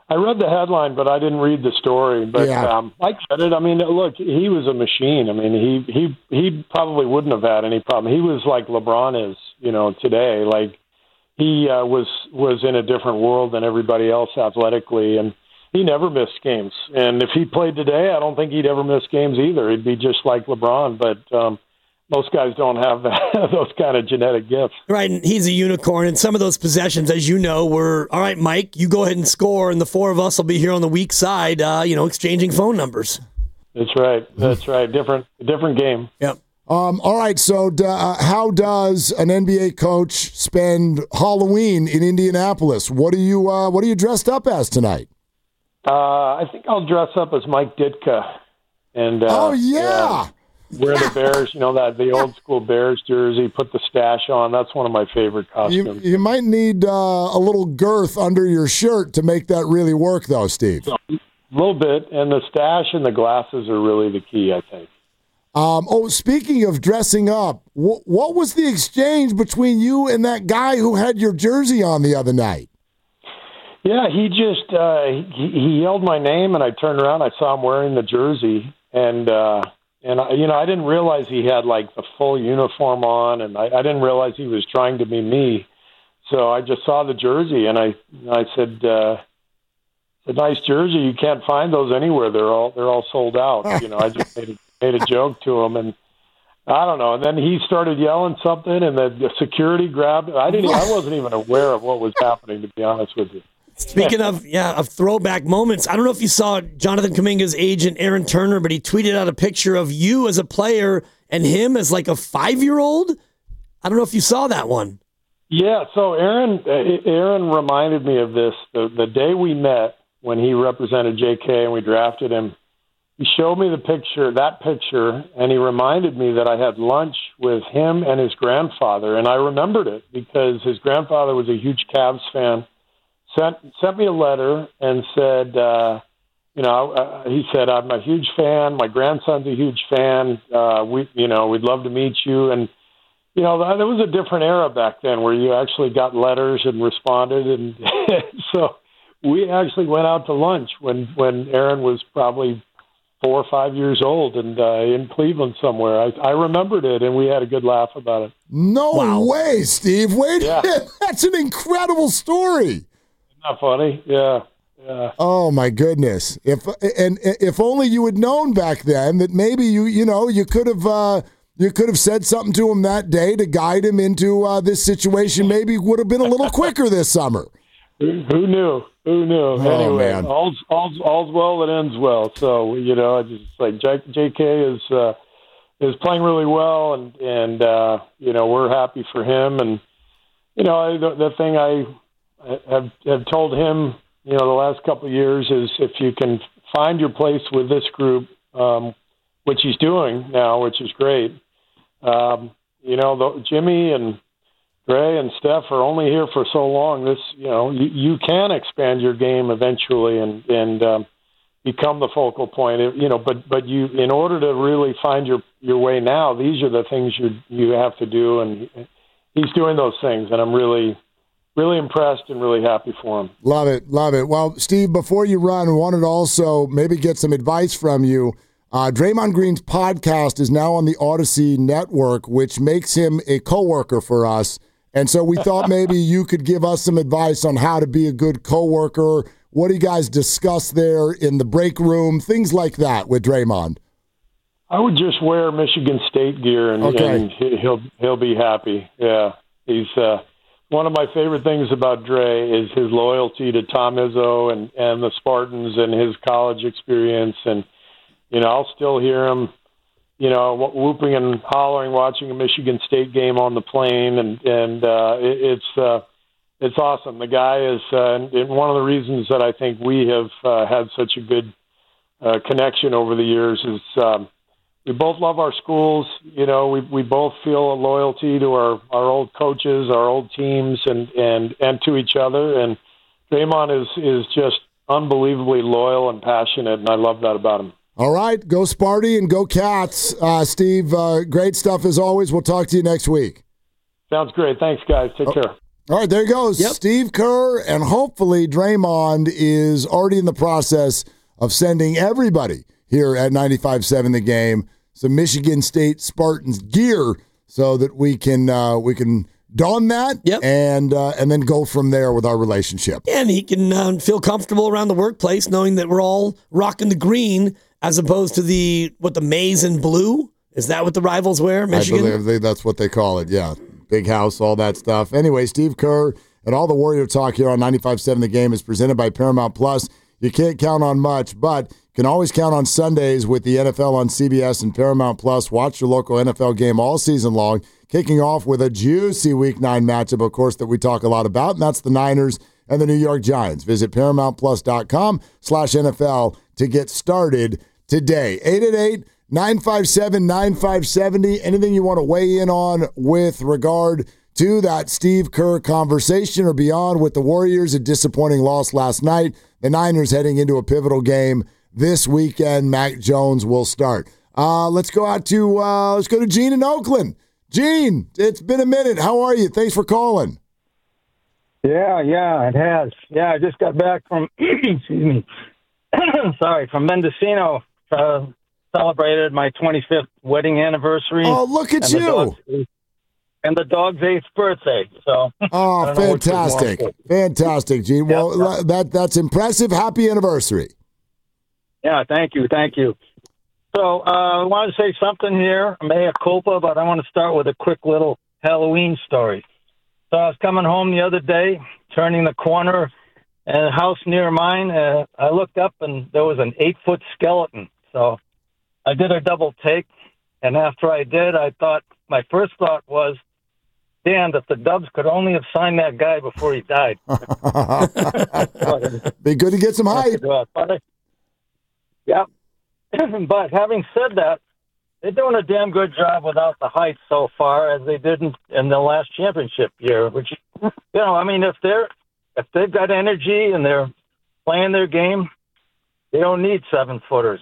S7: I read the headline, but I didn't read the story. But
S5: Yeah.
S7: um, I get it. I mean, look, he was a machine. I mean, he he he probably wouldn't have had any problem. He was like LeBron is, you know, today. Like he uh, was was in a different world than everybody else athletically, and he never missed games. And if he played today, I don't think he'd ever miss games either. He'd be just like LeBron. But um, most guys don't have that, those kind of genetic gifts.
S6: Right, and he's a unicorn. And some of those possessions, as you know, were, all right, Mike, you go ahead and score, and the four of us will be here on the weak side, uh, you know, exchanging phone numbers.
S7: That's right. That's right. Different different game.
S6: Yep.
S5: Um, all right, so uh, how does an N B A coach spend Halloween in Indianapolis? What are you uh, What are you dressed up as tonight?
S7: Uh, I think I'll dress up as Mike Ditka. And uh,
S5: oh, yeah.
S7: yeah, wear the Bears, you know, that the old school Bears jersey, put the stash on. That's one of my favorite
S5: You,
S7: costumes.
S5: you might need uh, a little girth under your shirt to make that really work, though, Steve.
S7: So, a little bit, and the stash and the glasses are really the key, I think.
S5: Um, oh, speaking of dressing up, wh- what was the exchange between you and that guy who had your jersey on the other night?
S7: Yeah, he just uh, he, he yelled my name, and I turned around. I saw him wearing the jersey, and uh, and I, you know I didn't realize he had like the full uniform on, and I, I didn't realize he was trying to be me. So I just saw the jersey, and I I said, uh, "It's a nice jersey. You can't find those anywhere. They're all they're all sold out." You know, I just made a, made a joke to him, and I don't know. And then he started yelling something, and the, the security grabbed. I didn't. I wasn't even aware of what was happening, to be honest with you.
S6: Speaking of yeah of throwback moments, I don't know if you saw Jonathan Kuminga's agent Aaron Turner, but he tweeted out a picture of you as a player and him as like a five-year-old. I don't know if you saw that one.
S7: Yeah, so Aaron Aaron reminded me of this the, the day we met when he represented J K and we drafted him. He showed me the picture, that picture, and he reminded me that I had lunch with him and his grandfather, and I remembered it because his grandfather was a huge Cavs fan. Sent sent me a letter and said, uh, you know, uh, he said, I'm a huge fan. My grandson's a huge fan. Uh, we, you know, we'd love to meet you. And, you know, there was a different era back then where you actually got letters and responded. And so we actually went out to lunch when, when Aaron was probably four or five years old and uh, in Cleveland somewhere. I, I remembered it, and we had a good laugh about it.
S5: No
S6: Wow.
S5: way, Steve. Wait
S7: Yeah.
S5: a minute. That's an incredible story.
S7: Not funny, yeah, yeah.
S5: Oh my goodness! If and if only you had known back then that maybe you you know you could have uh, you could have said something to him that day to guide him into uh, this situation. Maybe it would have been a little quicker this summer.
S7: Who, who knew? Who knew?
S5: Oh,
S7: anyway,
S5: man.
S7: all's, all's all's well that ends well. So you know, I just like J, JK is uh, is playing really well, and and uh, you know we're happy for him. And you know I, the, the thing I. have have told him, you know, the last couple of years is if you can find your place with this group, um, which he's doing now, which is great. Um, you know, the, Jimmy and Dre and Steph are only here for so long. This, you know, you, you can expand your game eventually and and um, become the focal point. You know, but but you, in order to really find your your way now, these are the things you you have to do, and he's doing those things, and I'm really. Really impressed and really happy for him.
S5: Love it, love it. Well, Steve, before you run, I wanted to also maybe get some advice from you. Uh, Draymond Green's podcast is now on the Odyssey Network, which makes him a coworker for us. And so we thought maybe you could give us some advice on how to be a good coworker. What do you guys discuss there in the break room? Things like that with Draymond.
S7: I would just wear Michigan State gear, and,
S5: Okay.
S7: and he'll he'll be happy. Yeah, he's. Uh, One of my favorite things about Dre is his loyalty to Tom Izzo and, and the Spartans and his college experience. And, you know, I'll still hear him, you know, whooping and hollering, watching a Michigan State game on the plane. And, and uh, it, it's uh, it's awesome. The guy is uh, and one of the reasons that I think we have uh, had such a good uh, connection over the years is um, we both love our schools. You know, we we both feel a loyalty to our, our old coaches, our old teams, and, and, and to each other. And Draymond is, is just unbelievably loyal and passionate, and I love that about him.
S5: All right, go Sparty and go Cats. Uh, Steve, uh, great stuff as always. We'll talk to you next week.
S7: Sounds great. Thanks, guys. Take
S5: Oh.
S7: care.
S5: All right, there he goes.
S6: Yep.
S5: Steve Kerr, and hopefully Draymond is already in the process of sending everybody here at ninety-five seven The Game some Michigan State Spartans gear so that we can uh, we can don that
S6: yep.
S5: and uh, and then go from there with our relationship.
S6: And he can uh, feel comfortable around the workplace knowing that we're all rocking the green as opposed to the, what, the maize and blue? Is that what the rivals wear, Michigan?
S5: I believe that's what they call it, yeah. Big house, all that stuff. Anyway, Steve Kerr and all the Warrior talk here on ninety-five seven The Game is presented by Paramount Plus. You can't count on much, but you can always count on Sundays with the N F L on C B S and Paramount Plus. Watch your local N F L game all season long, kicking off with a juicy Week nine matchup, of course, that we talk a lot about, and that's the Niners and the New York Giants. Visit ParamountPlus.com slash NFL to get started today. eight eight eight, nine five seven, nine five seven zero. Anything you want to weigh in on with regard to that Steve Kerr conversation or beyond with the Warriors? A disappointing loss last night. The Niners heading into a pivotal game this weekend. Mac Jones will start. Uh, let's go out to uh, let's go to Gene in Oakland. Gene, it's been a minute. How are you? Thanks for calling.
S8: Yeah, yeah, it has. Yeah, I just got back from excuse me. Sorry, from Mendocino. Uh, celebrated my twenty-fifth wedding anniversary.
S5: Oh, look at you.
S8: Dog's, and the dog's eighth birthday. So
S5: Oh, fantastic. Fantastic, Gene.
S8: Yeah,
S5: well,
S8: yeah.
S5: that that's impressive. Happy anniversary.
S8: Yeah, thank you, thank you. So uh, I wanted to say something here, mea culpa, but I want to start with a quick little Halloween story. So I was coming home the other day, turning the corner, and a house near mine, uh, I looked up, and there was an eight-foot skeleton. So I did a double take, and after I did, I thought, my first thought was, damn, if the Dubs could only have signed that guy before he died.
S5: Be good to get some hype.
S8: Yeah. But having said that, they're doing a damn good job without the hype so far, as they did in, in the last championship year. Which, you know, I mean, if they're if they've got energy and they're playing their game, they don't need seven footers.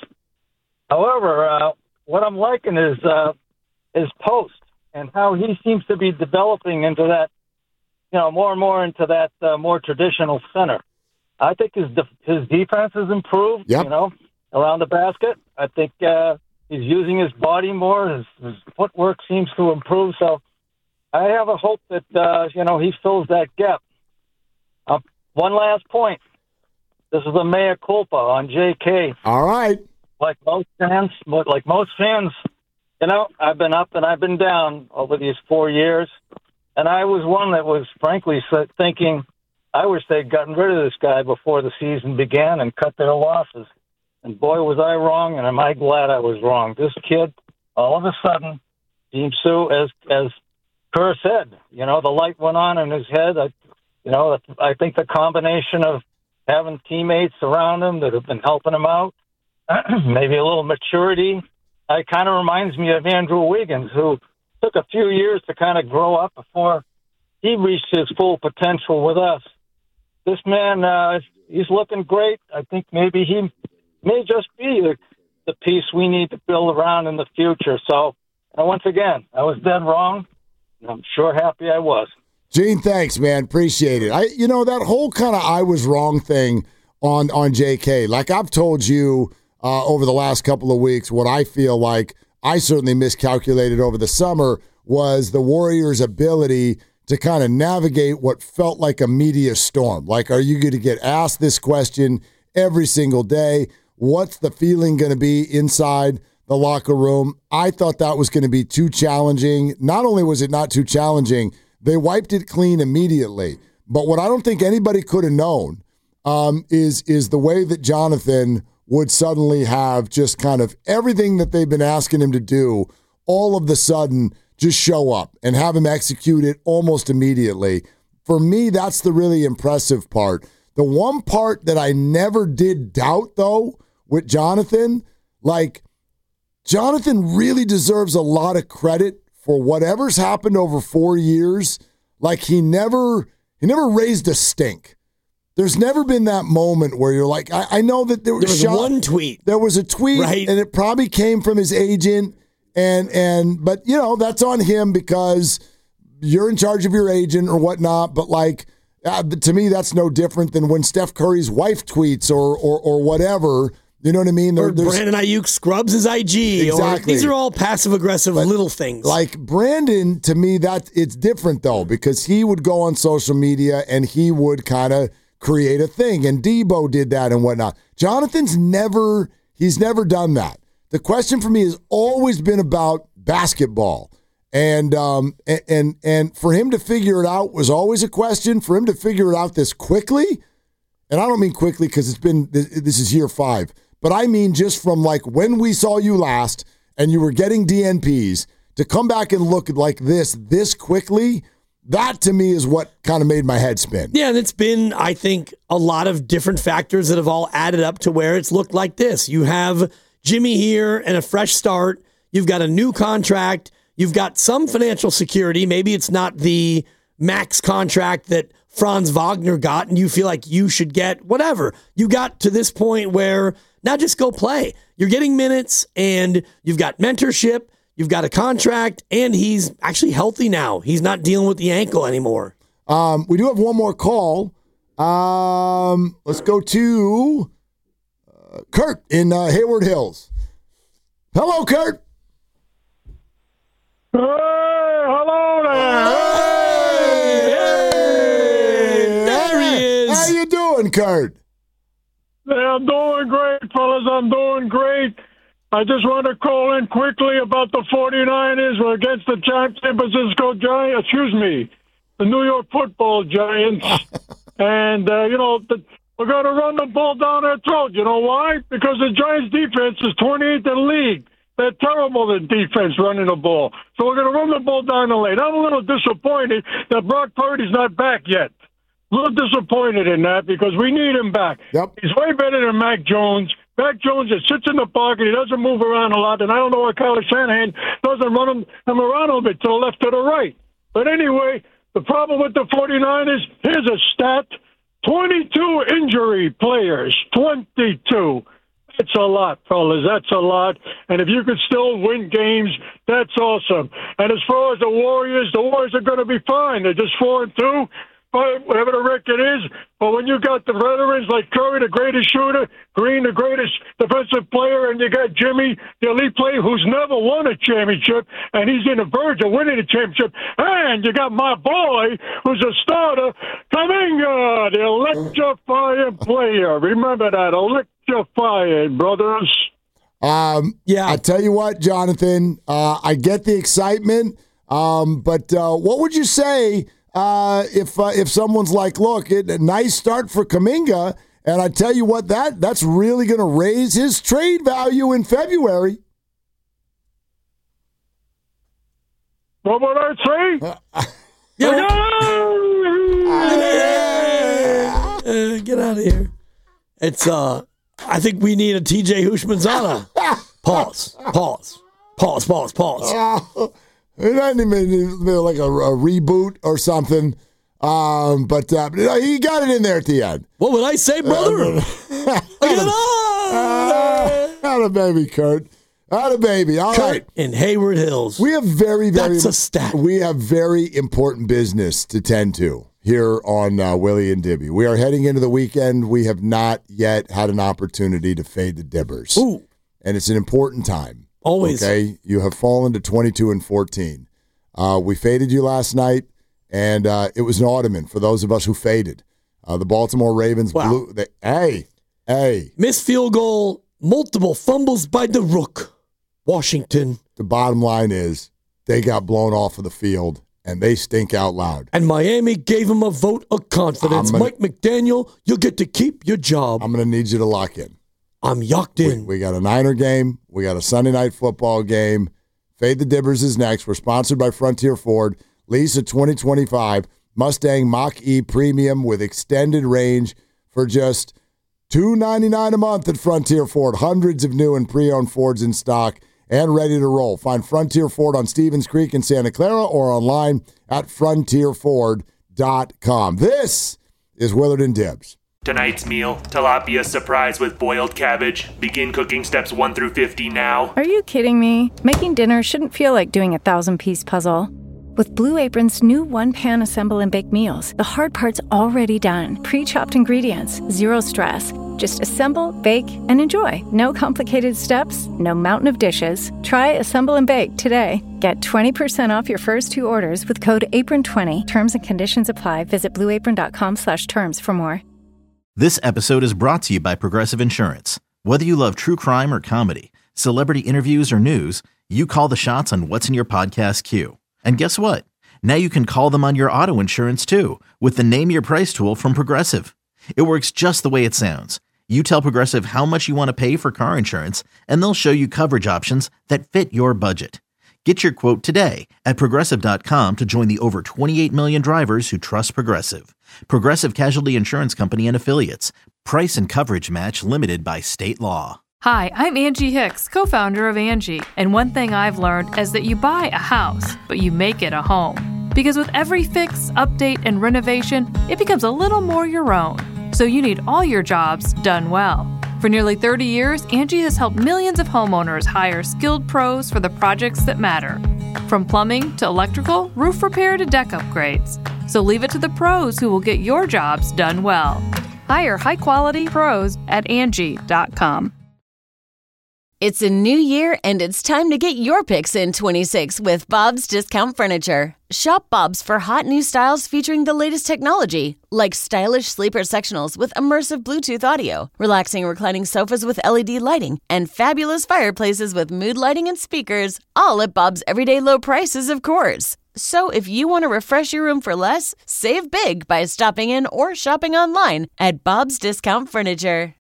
S8: However, uh, what I'm liking is uh, is Post and how he seems to be developing into that, you know, more and more into that uh, more traditional center. I think his de- his defense has improved.
S5: Yep.
S8: You know, around the basket. I think uh, he's using his body more. His, his footwork seems to improve. So I have a hope that uh, you know he fills that gap. Uh, one last point. This is a mea culpa on J K.
S5: All right.
S8: Like most fans, like most fans, you know, I've been up and I've been down over these four years, and I was one that was frankly thinking, I wish they'd gotten rid of this guy before the season began and cut their losses. And boy, was I wrong, and am I glad I was wrong. This kid, all of a sudden, Team Sue, as as Kerr said, you know, the light went on in his head. I, you know, I think the combination of having teammates around him that have been helping him out, maybe a little maturity. It kind of reminds me of Andrew Wiggins, who took a few years to kind of grow up before he reached his full potential with us. This man, uh, he's looking great. I think maybe he may just be the, the piece we need to build around in the future. So, uh, once again, I was dead wrong, and I'm sure happy I was.
S5: Gene, thanks, man. Appreciate it. I, you know, that whole kind of I was wrong thing on, on J K, like I've told you uh, over the last couple of weeks, what I feel like I certainly miscalculated over the summer was the Warriors' ability to kind of navigate what felt like a media storm. Like, are you going to get asked this question every single day? What's the feeling going to be inside the locker room? I thought that was going to be too challenging. Not only was it not too challenging, they wiped it clean immediately. But what I don't think anybody could have known um, is, is the way that Jonathan would suddenly have just kind of everything that they've been asking him to do all of the sudden just show up and have him execute it almost immediately. For me, that's the really impressive part. The one part that I never did doubt, though, with Jonathan, like, Jonathan really deserves a lot of credit for whatever's happened over four years. Like, he never he never raised a stink. There's never been that moment where you're like, I, I know that there was,
S6: there was
S5: shot,
S6: one tweet.
S5: There was a tweet,
S6: right?
S5: And it probably came from his agent. And, and but, you know, that's on him because you're in charge of your agent or whatnot, but like, uh, to me, that's no different than when Steph Curry's wife tweets or or, or whatever. You know what I mean?
S6: There, or Brandon Ayuk scrubs his I G.
S5: Exactly.
S6: Or, these are all passive-aggressive but little things.
S5: Like Brandon, to me, that it's different, though, because he would go on social media and he would kind of create a thing. And Debo did that and whatnot. Jonathan's never, he's never done that. The question for me has always been about basketball. And, um, and, and, and for him to figure it out was always a question. For him to figure it out this quickly, and I don't mean quickly because it's been, this is year five. But I mean just from like when we saw you last and you were getting D N Ps to come back and look like this this quickly, that to me is what kind of made my head spin.
S6: Yeah, and it's been, I think, a lot of different factors that have all added up to where it's looked like this. You have Jimmy here and a fresh start. You've got a new contract. You've got some financial security. Maybe it's not the max contract that Franz Wagner got and you feel like you should get, whatever. You got to this point where now just go play. You're getting minutes, and you've got mentorship, you've got a contract, and he's actually healthy now. He's not dealing with the ankle anymore.
S5: Um, we do have one more call. Um, let's go to uh, Kurt in uh, Hayward Hills. Hello, Kurt.
S9: Hey, hello there.
S5: Hey, hey,
S6: there he is.
S5: How you doing, Kurt?
S9: I'm doing great, fellas. I'm doing great. I just want to call in quickly about the 49ers against the San Francisco Giants. Excuse me, the New York Football Giants. and, uh, you know, the, we're going to run the ball down their throat. You know why? Because the Giants' defense is twenty-eighth in the league. They're terrible in defense running the ball. So we're going to run the ball down the lane. I'm a little disappointed that Brock Purdy's not back yet. A little disappointed in that because we need him back.
S5: Yep.
S9: He's way better than Mac Jones. Mac Jones just sits in the pocket. He doesn't move around a lot. And I don't know why Kyle Shanahan doesn't run him, him around a little bit to the left or the right. But anyway, the problem with the 49ers, here's a stat. twenty-two injury players. twenty-two. That's a lot, fellas. That's a lot. And if you could still win games, that's awesome. And as far as the Warriors, the Warriors are going to be fine. They're just four and two. Whatever the record is, but when you got the veterans like Curry, the greatest shooter, Green, the greatest defensive player, and you got Jimmy, the elite player who's never won a championship, and he's in the verge of winning a championship, and you got my boy, who's a starter, Kuminga, the electrifying player. Remember that, electrifying, brothers.
S5: Um, yeah. I tell you what, Jonathan, uh, I get the excitement, um, but uh, what would you say Uh, if uh, if someone's like, look, it, a nice start for Kuminga, and I tell you what, that that's really going to raise his trade value in February.
S9: What would I say?
S6: Uh, yeah. uh, get out of here. It's uh, I think we need a T J Houshmandzadeh. Pause. Pause. Pause. Pause. Pause.
S5: Uh, It doesn't even like a, a reboot or something, um, but uh, he got it in there at the end.
S6: What would I say, brother? Uh, Look at
S5: uh, Not a baby, Kurt. Not a baby. All
S6: Kurt
S5: right.
S6: in Hayward Hills.
S5: We have very, very.
S6: That's a stat.
S5: We have very important business to tend to here on uh, Willie and Dibby. We are heading into the weekend. We have not yet had an opportunity to fade the Dibbers,
S6: Ooh.
S5: And it's an important time.
S6: Always.
S5: Okay, you have fallen to twenty-two and fourteen. Uh, we faded you last night, and uh, it was an ottoman for those of us who faded. Uh, the Baltimore Ravens
S6: wow.
S5: blew. They, hey, hey.
S6: Missed field goal, multiple fumbles by the Rook. Washington.
S5: The bottom line is they got blown off of the field, and they stink out loud.
S6: And Miami gave him a vote of confidence.
S5: Gonna,
S6: Mike McDaniel, you'll get to keep your job.
S5: I'm going to need you to lock in.
S6: I'm yucked in.
S5: We, we got a Niner game. We got a Sunday night football game. Fade the Dibbers is next. We're sponsored by Frontier Ford. Lease a twenty twenty-five Mustang Mach-E Premium with extended range for just two hundred ninety-nine dollars a month at Frontier Ford. Hundreds of new and pre-owned Fords in stock and ready to roll. Find Frontier Ford on Stevens Creek in Santa Clara or online at frontier ford dot com. This is Willard and Dibbs.
S10: Tonight's meal, tilapia surprise with boiled cabbage. Begin cooking steps one through fifty now.
S11: Are you kidding me? Making dinner shouldn't feel like doing a thousand-piece puzzle. With Blue Apron's new one-pan assemble and bake meals, the hard part's already done. Pre-chopped ingredients, zero stress. Just assemble, bake, and enjoy. No complicated steps, no mountain of dishes. Try Assemble and Bake today. Get twenty percent off your first two orders with code apron twenty. Terms and conditions apply. Visit blueapron.com slash terms for more.
S1: This episode is brought to you by Progressive Insurance. Whether you love true crime or comedy, celebrity interviews or news, you call the shots on what's in your podcast queue. And guess what? Now you can call them on your auto insurance too with the Name Your Price tool from Progressive. It works just the way it sounds. You tell Progressive how much you want to pay for car insurance, and they'll show you coverage options that fit your budget. Get your quote today at Progressive dot com to join the over twenty-eight million drivers who trust Progressive. Progressive Casualty Insurance Company and Affiliates. Price and coverage match limited by state law.
S2: Hi, I'm Angie Hicks, co-founder of Angie, and one thing I've learned is that you buy a house, but you make it a home. Because with every fix, update, and renovation, it becomes a little more your own. So you need all your jobs done well. For nearly thirty years, Angie has helped millions of homeowners hire skilled pros for the projects that matter. From plumbing to electrical, roof repair to deck upgrades. So leave it to the pros who will get your jobs done well. Hire high-quality pros at Angie dot com.
S3: It's a new year, and it's time to get your picks in twenty-six with Bob's Discount Furniture. Shop Bob's for hot new styles featuring the latest technology, like stylish sleeper sectionals with immersive Bluetooth audio, relaxing reclining sofas with L E D lighting, and fabulous fireplaces with mood lighting and speakers, all at Bob's everyday low prices, of course. So if you want to refresh your room for less, save big by stopping in or shopping online at Bob's Discount Furniture.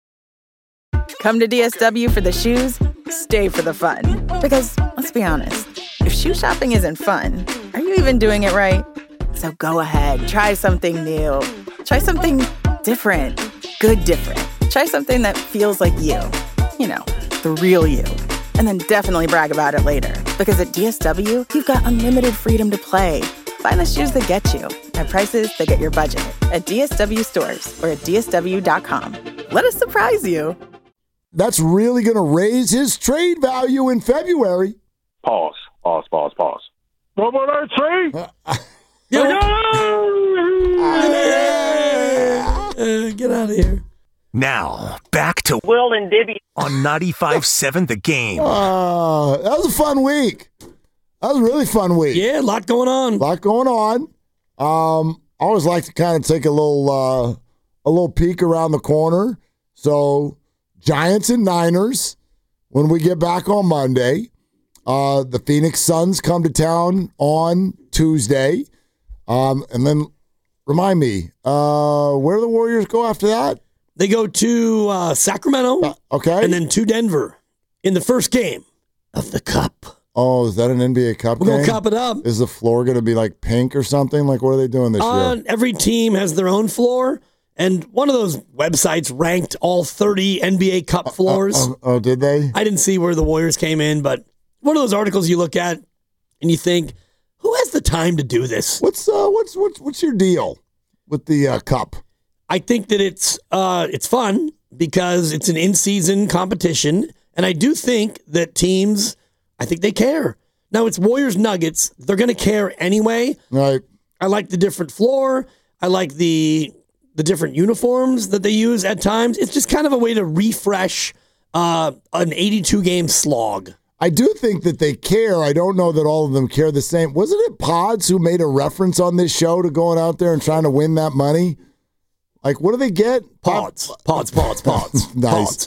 S12: Come to D S W for the shoes, stay for the fun. Because, let's be honest, if shoe shopping isn't fun, are you even doing it right? So go ahead, try something new. Try something different. Good different. Try something that feels like you. You know, the real you. And then definitely brag about it later. Because at D S W, you've got unlimited freedom to play. Find the shoes that get you at prices that get your budget at D S W stores or at D S W dot com. Let us surprise you.
S5: That's really going to raise his trade value in February.
S9: Pause. Pause. Pause. Pause. What would I say?
S6: Uh, yeah. uh, get out of here.
S13: Now, back to
S14: Will and Dibby
S13: on ninety-five point seven The Game.
S5: Uh, that was a fun week. That was a really fun week.
S6: Yeah, a lot going on.
S5: A lot going on. Um, I always like to kind of take a little, uh, a little peek around the corner. So, Giants and Niners, when we get back on Monday. Uh, the Phoenix Suns come to town on Tuesday. Um, and then, remind me, uh, where do the Warriors go after that?
S6: They go to uh, Sacramento.
S5: Uh, okay.
S6: And then to Denver in the first game of the Cup.
S5: Oh, is that an N B A Cup
S6: We're
S5: game?
S6: going to cup it up.
S5: Is the floor going to be like pink or something? Like, what are they doing this
S6: uh,
S5: year?
S6: Every team has their own floor. And one of those websites ranked all thirty N B A Cup floors.
S5: Uh, uh, oh, did they?
S6: I didn't see where the Warriors came in, but one of those articles you look at and you think, who has the time to do this?
S5: What's uh, what's what's what's your deal with the uh, Cup?
S6: I think that it's uh, it's fun because it's an in-season competition, and I do think that teams, I think they care. Now it's Warriors Nuggets; they're going to care anyway.
S5: Right.
S6: I like the different floor. I like the the different uniforms that they use at times. It's just kind of a way to refresh uh, an eighty-two game slog.
S5: I do think that they care. I don't know that all of them care the same. Wasn't it Pods who made a reference on this show to going out there and trying to win that money? Like, what do they get?
S6: Pods. Pods, pods, pods.
S5: Nice.
S6: Pods.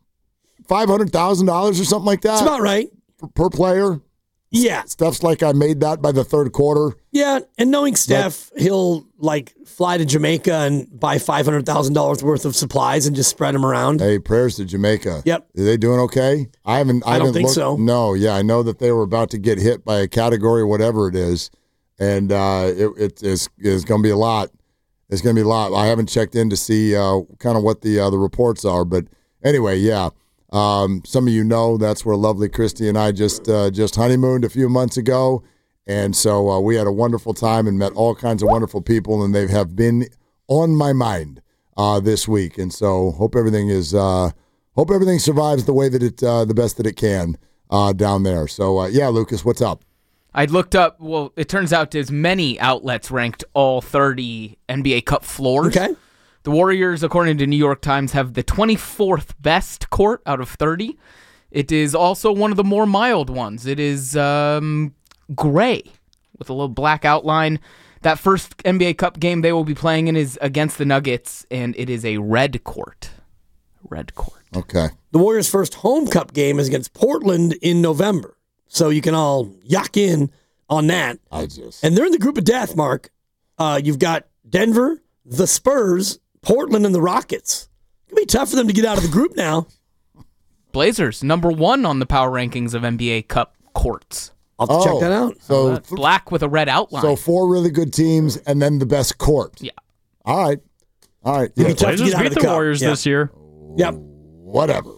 S5: five hundred thousand dollars or something like that?
S6: That's about right.
S5: Per, per player?
S6: Yeah.
S5: Stuff's like I made that by the third quarter.
S6: Yeah, and knowing Steph, but, he'll like fly to Jamaica and buy five hundred thousand dollars worth of supplies and just spread them around.
S5: Hey, prayers to Jamaica.
S6: Yep.
S5: Are they doing okay? I haven't. I,
S6: I don't
S5: haven't
S6: think
S5: looked,
S6: so.
S5: No, yeah, I know that they were about to get hit by a category, whatever it is, and uh, it, it is is going to be a lot. It's going to be a lot. I haven't checked in to see uh, kind of what the uh, the reports are, but anyway, yeah. Um, some of you know that's where lovely Christy and I just uh, just honeymooned a few months ago, and so uh, we had a wonderful time and met all kinds of wonderful people, and they have been on my mind uh, this week, and so hope everything is uh, hope everything survives the way that it uh, the best that it can uh, down there. So uh, yeah, Lucas, what's up?
S14: I looked up, well, it turns out there's many outlets ranked all thirty N B A Cup floors.
S6: Okay.
S14: The Warriors, according to New York Times, have the twenty-fourth best court out of thirty. It is also one of the more mild ones. It is um, gray with a little black outline. That first N B A Cup game they will be playing in is against the Nuggets, and it is a red court. Red court.
S5: Okay.
S6: The Warriors' first home cup game is against Portland in November. So you can all yuck in on that.
S5: I just.
S6: And they're in the group of death, Mark. Uh, you've got Denver, the Spurs, Portland, and the Rockets. It's going to be tough for them to get out of the group now.
S14: Blazers, number one on the power rankings of N B A Cup courts.
S6: I'll have to oh, check that out.
S5: So
S14: uh, black with a red outline.
S5: So four really good teams and then the best court.
S14: Yeah.
S5: All right. All right.
S15: Yeah, the Blazers beat the, the Warriors
S5: yeah.
S15: this year.
S6: Yep.
S5: Whatever.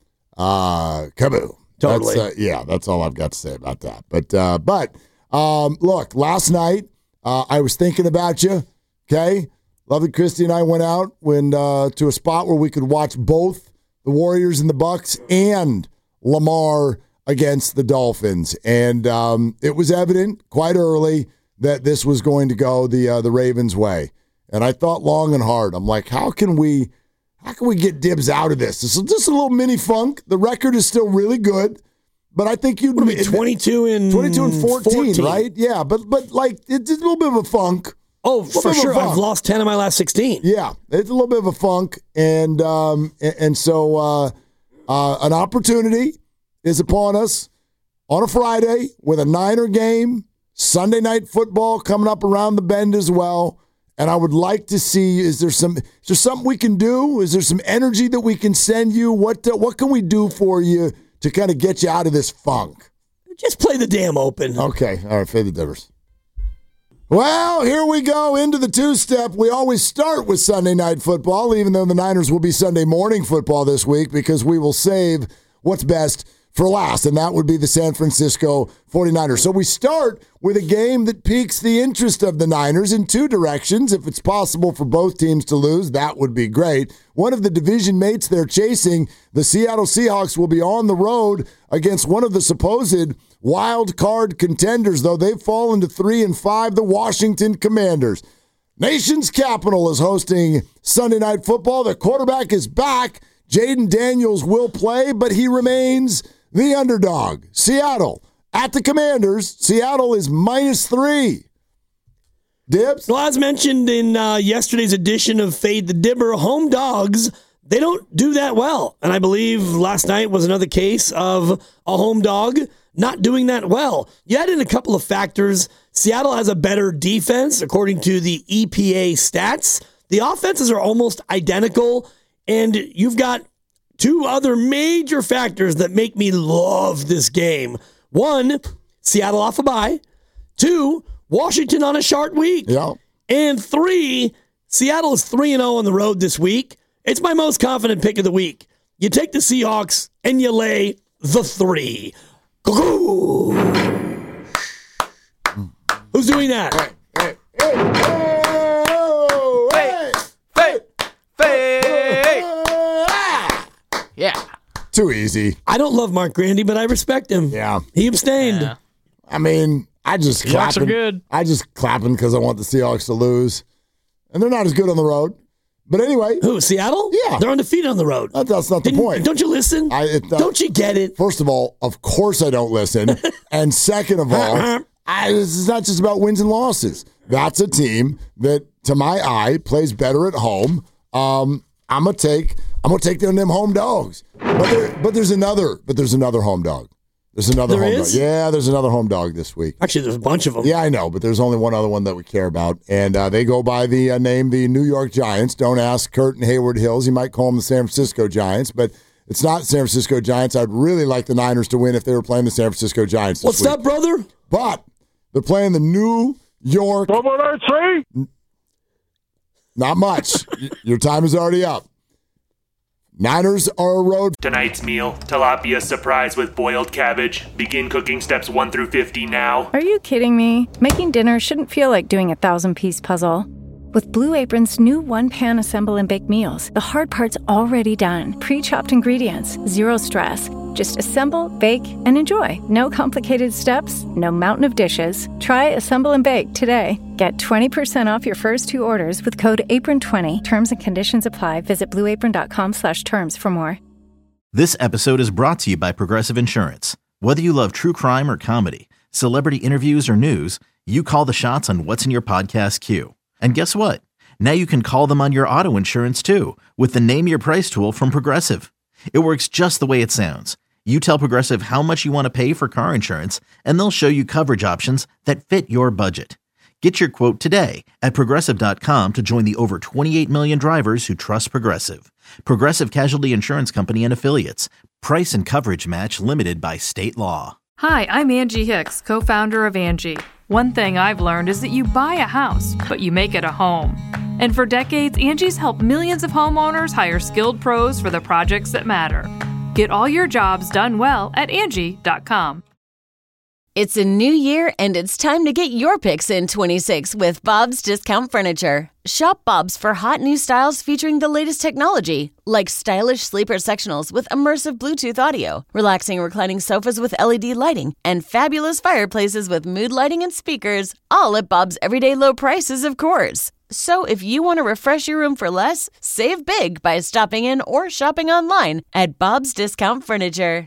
S5: Uh, kaboo.
S6: Totally.
S5: That's, uh, yeah, that's all I've got to say about that. But, uh, but um, look, last night uh, I was thinking about you, okay? Lovely Christy and I went out when, uh, to a spot where we could watch both the Warriors and the Bucks and Lamar against the Dolphins. And um, it was evident quite early that this was going to go the uh, the Ravens' way. And I thought long and hard. I'm like, how can we... How can we get Dibs out of this? This is just a little mini funk. The record is still really good, but I think you'd
S6: be twenty-two and
S5: twenty-two and fourteen,
S6: fourteen,
S5: right? Yeah, but but like it's a little bit of a funk.
S6: Oh, for sure. I've lost ten of my last sixteen.
S5: Yeah, it's a little bit of a funk, and um, and, and so uh, uh, an opportunity is upon us on a Friday with a Niner game, Sunday night football coming up around the bend as well. And I would like to see, is there some, is there something we can do? Is there some energy that we can send you? What uh, what can we do for you to kind of get you out of this funk?
S6: Just play the damn open.
S5: Okay. All right. Fade the divers. Well, here we go into the two-step. We always start with Sunday night football, even though the Niners will be Sunday morning football this week, because we will save what's best for last, and that would be the San Francisco forty-niners. So we start with a game that piques the interest of the Niners in two directions. If it's possible for both teams to lose, that would be great. One of the division mates they're chasing, the Seattle Seahawks, will be on the road against one of the supposed wild card contenders, though they've fallen to three and five, the Washington Commanders. Nation's capital is hosting Sunday Night Football. The quarterback is back. Jaden Daniels will play, but he remains the underdog. Seattle at the Commanders. Seattle is minus three. Dibs?
S6: Well, as mentioned in uh, yesterday's edition of Fade the Dibber, home dogs, they don't do that well. And I believe last night was another case of a home dog not doing that well. You add in a couple of factors. Seattle has a better defense, according to the E P A stats. The offenses are almost identical, and you've got two other major factors that make me love this game. One, Seattle off a bye. Two, Washington on a short week.
S5: Yeah.
S6: And three, Seattle is three and oh on the road this week. It's my most confident pick of the week. You take the Seahawks and you lay the three. Go-go! Who's doing that?
S5: Hey, hey, hey, hey, oh, hey,
S14: hey, hey, hey. Yeah.
S5: Too easy.
S6: I don't love Mark Grandy, but I respect him.
S5: Yeah.
S6: He abstained.
S14: Yeah.
S5: I mean, I just
S15: Seahawks
S5: clapping.
S15: are good.
S5: I just clapping because I want the Seahawks to lose. And they're not as good on the road. But anyway.
S6: Who, Seattle?
S5: Yeah.
S6: They're undefeated on the road.
S5: That, that's not the
S6: Didn't,
S5: point.
S6: Don't you listen?
S5: I, it, uh,
S6: don't you get it?
S5: First of all, of course I don't listen. And second of all, I, this is not just about wins and losses. That's a team that, to my eye, plays better at home. Um, I'm gonna take. I'm gonna take them them home dogs. But there, but there's another. But there's another home dog. There's another
S6: There
S5: home
S6: is?
S5: dog. Yeah, there's another home dog this week.
S6: Actually, there's a bunch of them.
S5: Yeah, I know, but there's only one other one that we care about, and uh, they go by the uh, name the New York Giants. Don't ask Kurt and Hayward Hills. You might call them the San Francisco Giants, but it's not San Francisco Giants. I'd really like the Niners to win if they were playing the San Francisco Giants this
S6: What's
S5: week.
S6: up, brother?
S5: But they're playing the New York.
S9: What would I say?
S5: Not much. Your time is already up. Niners are a road.
S10: Tonight's meal, tilapia surprise with boiled cabbage. Begin cooking steps one through fifty now.
S11: Are you kidding me? Making dinner shouldn't feel like doing a thousand-piece puzzle. With Blue Apron's new one-pan assemble and bake meals, the hard part's already done. Pre-chopped ingredients, zero stress. Just assemble, bake, and enjoy. No complicated steps, no mountain of dishes. Try Assemble and Bake today. Get twenty percent off your first two orders with code apron twenty. Terms and conditions apply. Visit blue apron dot com slash terms for more.
S1: This episode is brought to you by Progressive Insurance. Whether you love true crime or comedy, celebrity interviews or news, you call the shots on what's in your podcast queue. And guess what? Now you can call them on your auto insurance too with the Name Your Price tool from Progressive. It works just the way it sounds. You tell Progressive how much you want to pay for car insurance, and they'll show you coverage options that fit your budget. Get your quote today at Progressive dot com to join the over twenty-eight million drivers who trust Progressive. Progressive Casualty Insurance Company and Affiliates. Price and coverage match limited by state law.
S2: Hi, I'm Angie Hicks, co-founder of Angie. One thing I've learned is that you buy a house, but you make it a home. And for decades, Angie's helped millions of homeowners hire skilled pros for the projects that matter. Get all your jobs done well at Angie dot com.
S3: It's a new year, and it's time to get your picks in twenty-six with Bob's Discount Furniture. Shop Bob's for hot new styles featuring the latest technology, like stylish sleeper sectionals with immersive Bluetooth audio, relaxing reclining sofas with L E D lighting, and fabulous fireplaces with mood lighting and speakers, all at Bob's everyday low prices, of course. So if you want to refresh your room for less, save big by stopping in or shopping online at Bob's Discount Furniture.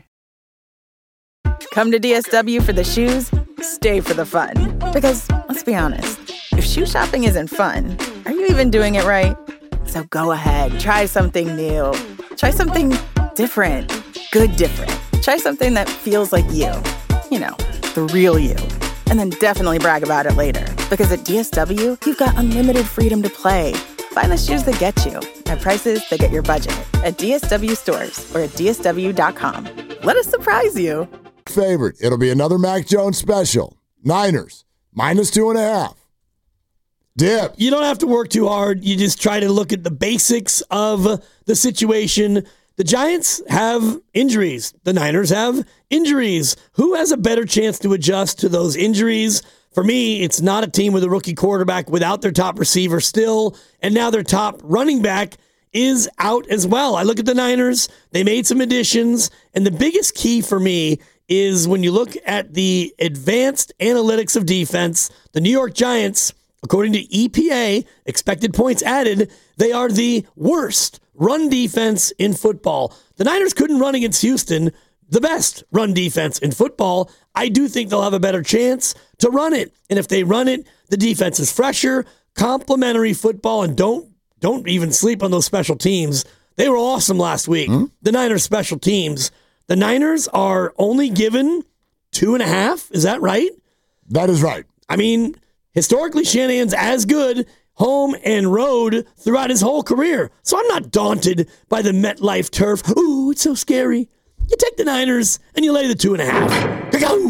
S12: Come to D S W for the shoes, stay for the fun. Because, let's be honest, if shoe shopping isn't fun, are you even doing it right? So go ahead, try something new. Try something different. Good different. Try something that feels like you. You know, the real you. And then definitely brag about it later. Because at D S W, you've got unlimited freedom to play. Find the shoes that get you at prices that get your budget at D S W stores or at D S W dot com. Let us surprise you.
S5: Favorite. It'll be another Mac Jones special. Niners, minus two and a half. Dip.
S6: You don't have to work too hard. You just try to look at the basics of the situation. The Giants have injuries. The Niners have injuries. Who has a better chance to adjust to those injuries? For me, it's not a team with a rookie quarterback without their top receiver still, and now their top running back is out as well. I look at the Niners. They made some additions, and the biggest key for me is when you look at the advanced analytics of defense, the New York Giants, according to E P A, expected points added, they are the worst run defense in football. The Niners couldn't run against Houston, the best run defense in football. I do think they'll have a better chance to run it. And if they run it, the defense is fresher, complementary football, and don't don't even sleep on those special teams. They were awesome last week. Mm-hmm. The Niners special teams. The Niners are only given two and a half. Is that right?
S5: That is right.
S6: I mean, historically, Shanahan's as good home and road throughout his whole career. So I'm not daunted by the MetLife turf. Ooh, it's so scary. You take the Niners and you lay the two and a half.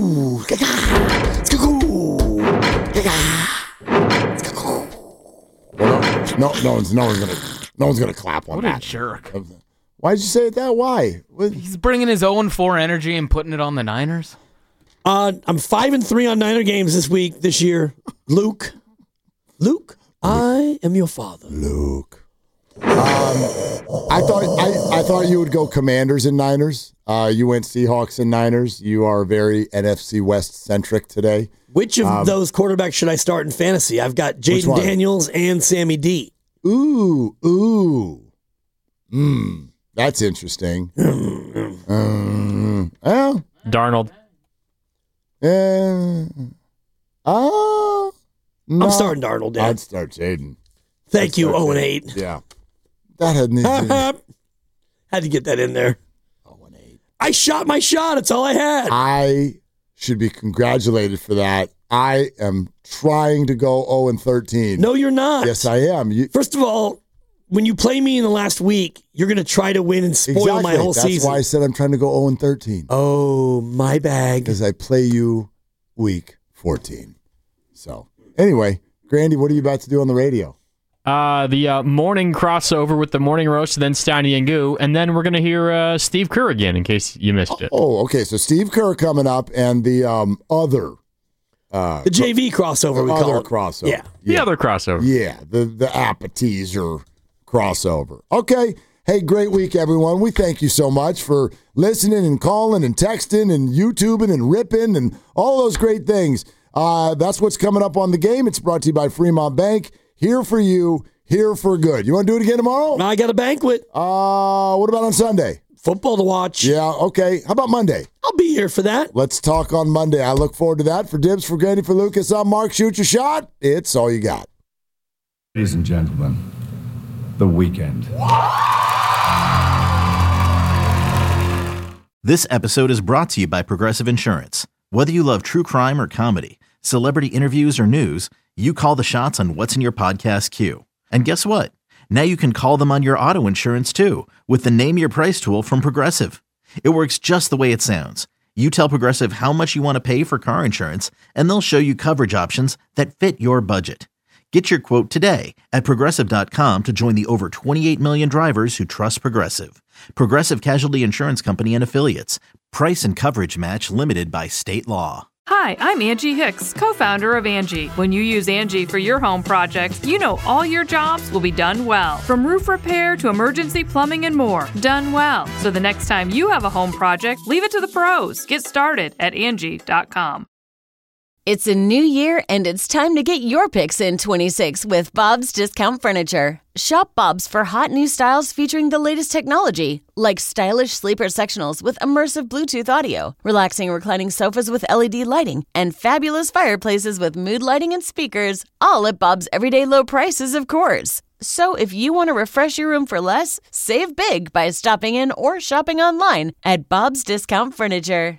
S5: No, no one's no one's gonna no one's gonna clap on
S14: what
S5: that.
S14: What a jerk!
S5: Why'd you say it that? Why? What?
S14: He's bringing his oh and four energy and putting it on the Niners.
S6: Uh, I'm five and three on Niner games this week, this year. Luke, Luke, I am your father.
S5: Luke. Um, I thought I, I thought you would go Commanders and Niners. Uh, you went Seahawks and Niners. You are very N F C West centric today.
S6: Which of um, those quarterbacks should I start in fantasy? I've got Jaden Daniels and Sammy D.
S5: Ooh, ooh, mmm, that's interesting. um, well,
S15: Darnold.
S5: Uh, uh, no.
S6: I'm starting Darnold. Dad.
S5: I'd start Jaden.
S6: Thank
S5: I'd
S6: you, oh and eight.
S5: Yeah, that had
S6: had to get that in there. Oh and eight. I shot my shot. It's all I had.
S5: I should be congratulated for that. I am trying to go oh and thirteen.
S6: No, you're not.
S5: Yes, I am. You,
S6: First of all, when you play me in the last week, you're going to try to win and spoil
S5: exactly.
S6: my whole
S5: That's
S6: season.
S5: That's why I said I'm trying to go oh and thirteen.
S6: Oh, my bag.
S5: Because I play you week fourteen. So, anyway, Grandy, what are you about to do on the radio?
S15: Uh, the uh, morning crossover with the morning roast, then Steiny and Goo, and then we're going to hear uh, Steve Kerr again, in case you missed it.
S5: Oh, okay. So Steve Kerr coming up, and the um, other... Uh,
S6: the J V crossover, we call it.
S5: crossover.
S6: Yeah.
S15: yeah. The other crossover.
S5: Yeah, the, the appetizer crossover. Okay. Hey, great week, everyone. We thank you so much for listening and calling and texting and YouTubing and ripping and all those great things. Uh, that's what's coming up on The Game. It's brought to you by Fremont Bank. Here for you, here for good. You want to do it again tomorrow?
S6: I got a banquet.
S5: Uh, what about on Sunday?
S6: Football to watch.
S5: Yeah, okay. How about Monday?
S6: I'll be here for that.
S5: Let's talk on Monday. I look forward to that. For Dibs, for Grady, for Lucas, I'm Mark. Shoot your shot. It's all you got.
S16: Ladies and gentlemen, The Weekend.
S1: This episode is brought to you by Progressive Insurance. Whether you love true crime or comedy, celebrity interviews or news, you call the shots on what's in your podcast queue. And guess what? Now you can call them on your auto insurance too with the Name Your Price tool from Progressive. It works just the way it sounds. You tell Progressive how much you want to pay for car insurance, and they'll show you coverage options that fit your budget. Get your quote today at Progressive dot com to join the over twenty-eight million drivers who trust Progressive. Progressive Casualty Insurance Company and Affiliates. Price and coverage match limited by state law.
S2: Hi, I'm Angie Hicks, co-founder of Angie. When you use Angie for your home projects, you know all your jobs will be done well. From roof repair to emergency plumbing and more, done well. So the next time you have a home project, leave it to the pros. Get started at Angie dot com.
S3: It's a new year, and it's time to get your picks in twenty-six with Bob's Discount Furniture. Shop Bob's for hot new styles featuring the latest technology, like stylish sleeper sectionals with immersive Bluetooth audio, relaxing reclining sofas with L E D lighting, and fabulous fireplaces with mood lighting and speakers, all at Bob's everyday low prices, of course. So if you want to refresh your room for less, save big by stopping in or shopping online at Bob's Discount Furniture.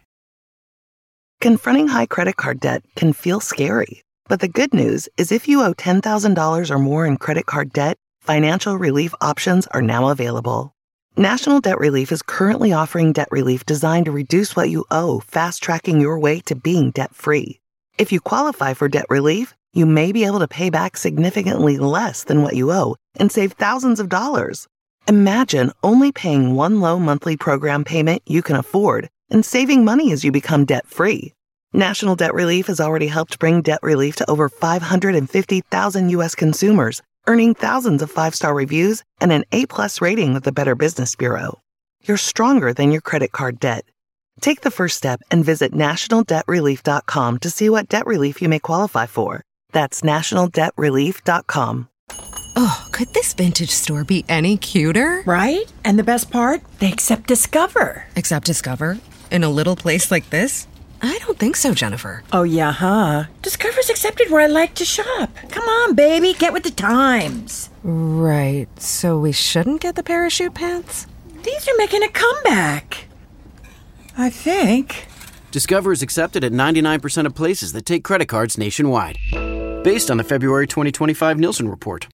S17: Confronting high credit card debt can feel scary, but the good news is if you owe ten thousand dollars or more in credit card debt, financial relief options are now available. National Debt Relief is currently offering debt relief designed to reduce what you owe, fast-tracking your way to being debt-free. If you qualify for debt relief, you may be able to pay back significantly less than what you owe and save thousands of dollars. Imagine only paying one low monthly program payment you can afford and saving money as you become debt-free. National Debt Relief has already helped bring debt relief to over five hundred fifty thousand U S consumers, earning thousands of five-star reviews and an A-plus rating with the Better Business Bureau. You're stronger than your credit card debt. Take the first step and visit national debt relief dot com to see what debt relief you may qualify for. That's national debt relief dot com.
S18: Oh, could this vintage store be any cuter?
S19: Right? And the best part? They accept Discover.
S18: Accept Discover? In a little place like this? I don't think so, Jennifer.
S19: Oh, yeah, huh? Discover's accepted where I like to shop. Come on, baby, get with the times.
S18: Right, so we shouldn't get the parachute pants?
S19: These are making a comeback. I think.
S20: Discover is accepted at ninety-nine percent of places that take credit cards nationwide. Based on the February twenty twenty-five Nielsen report.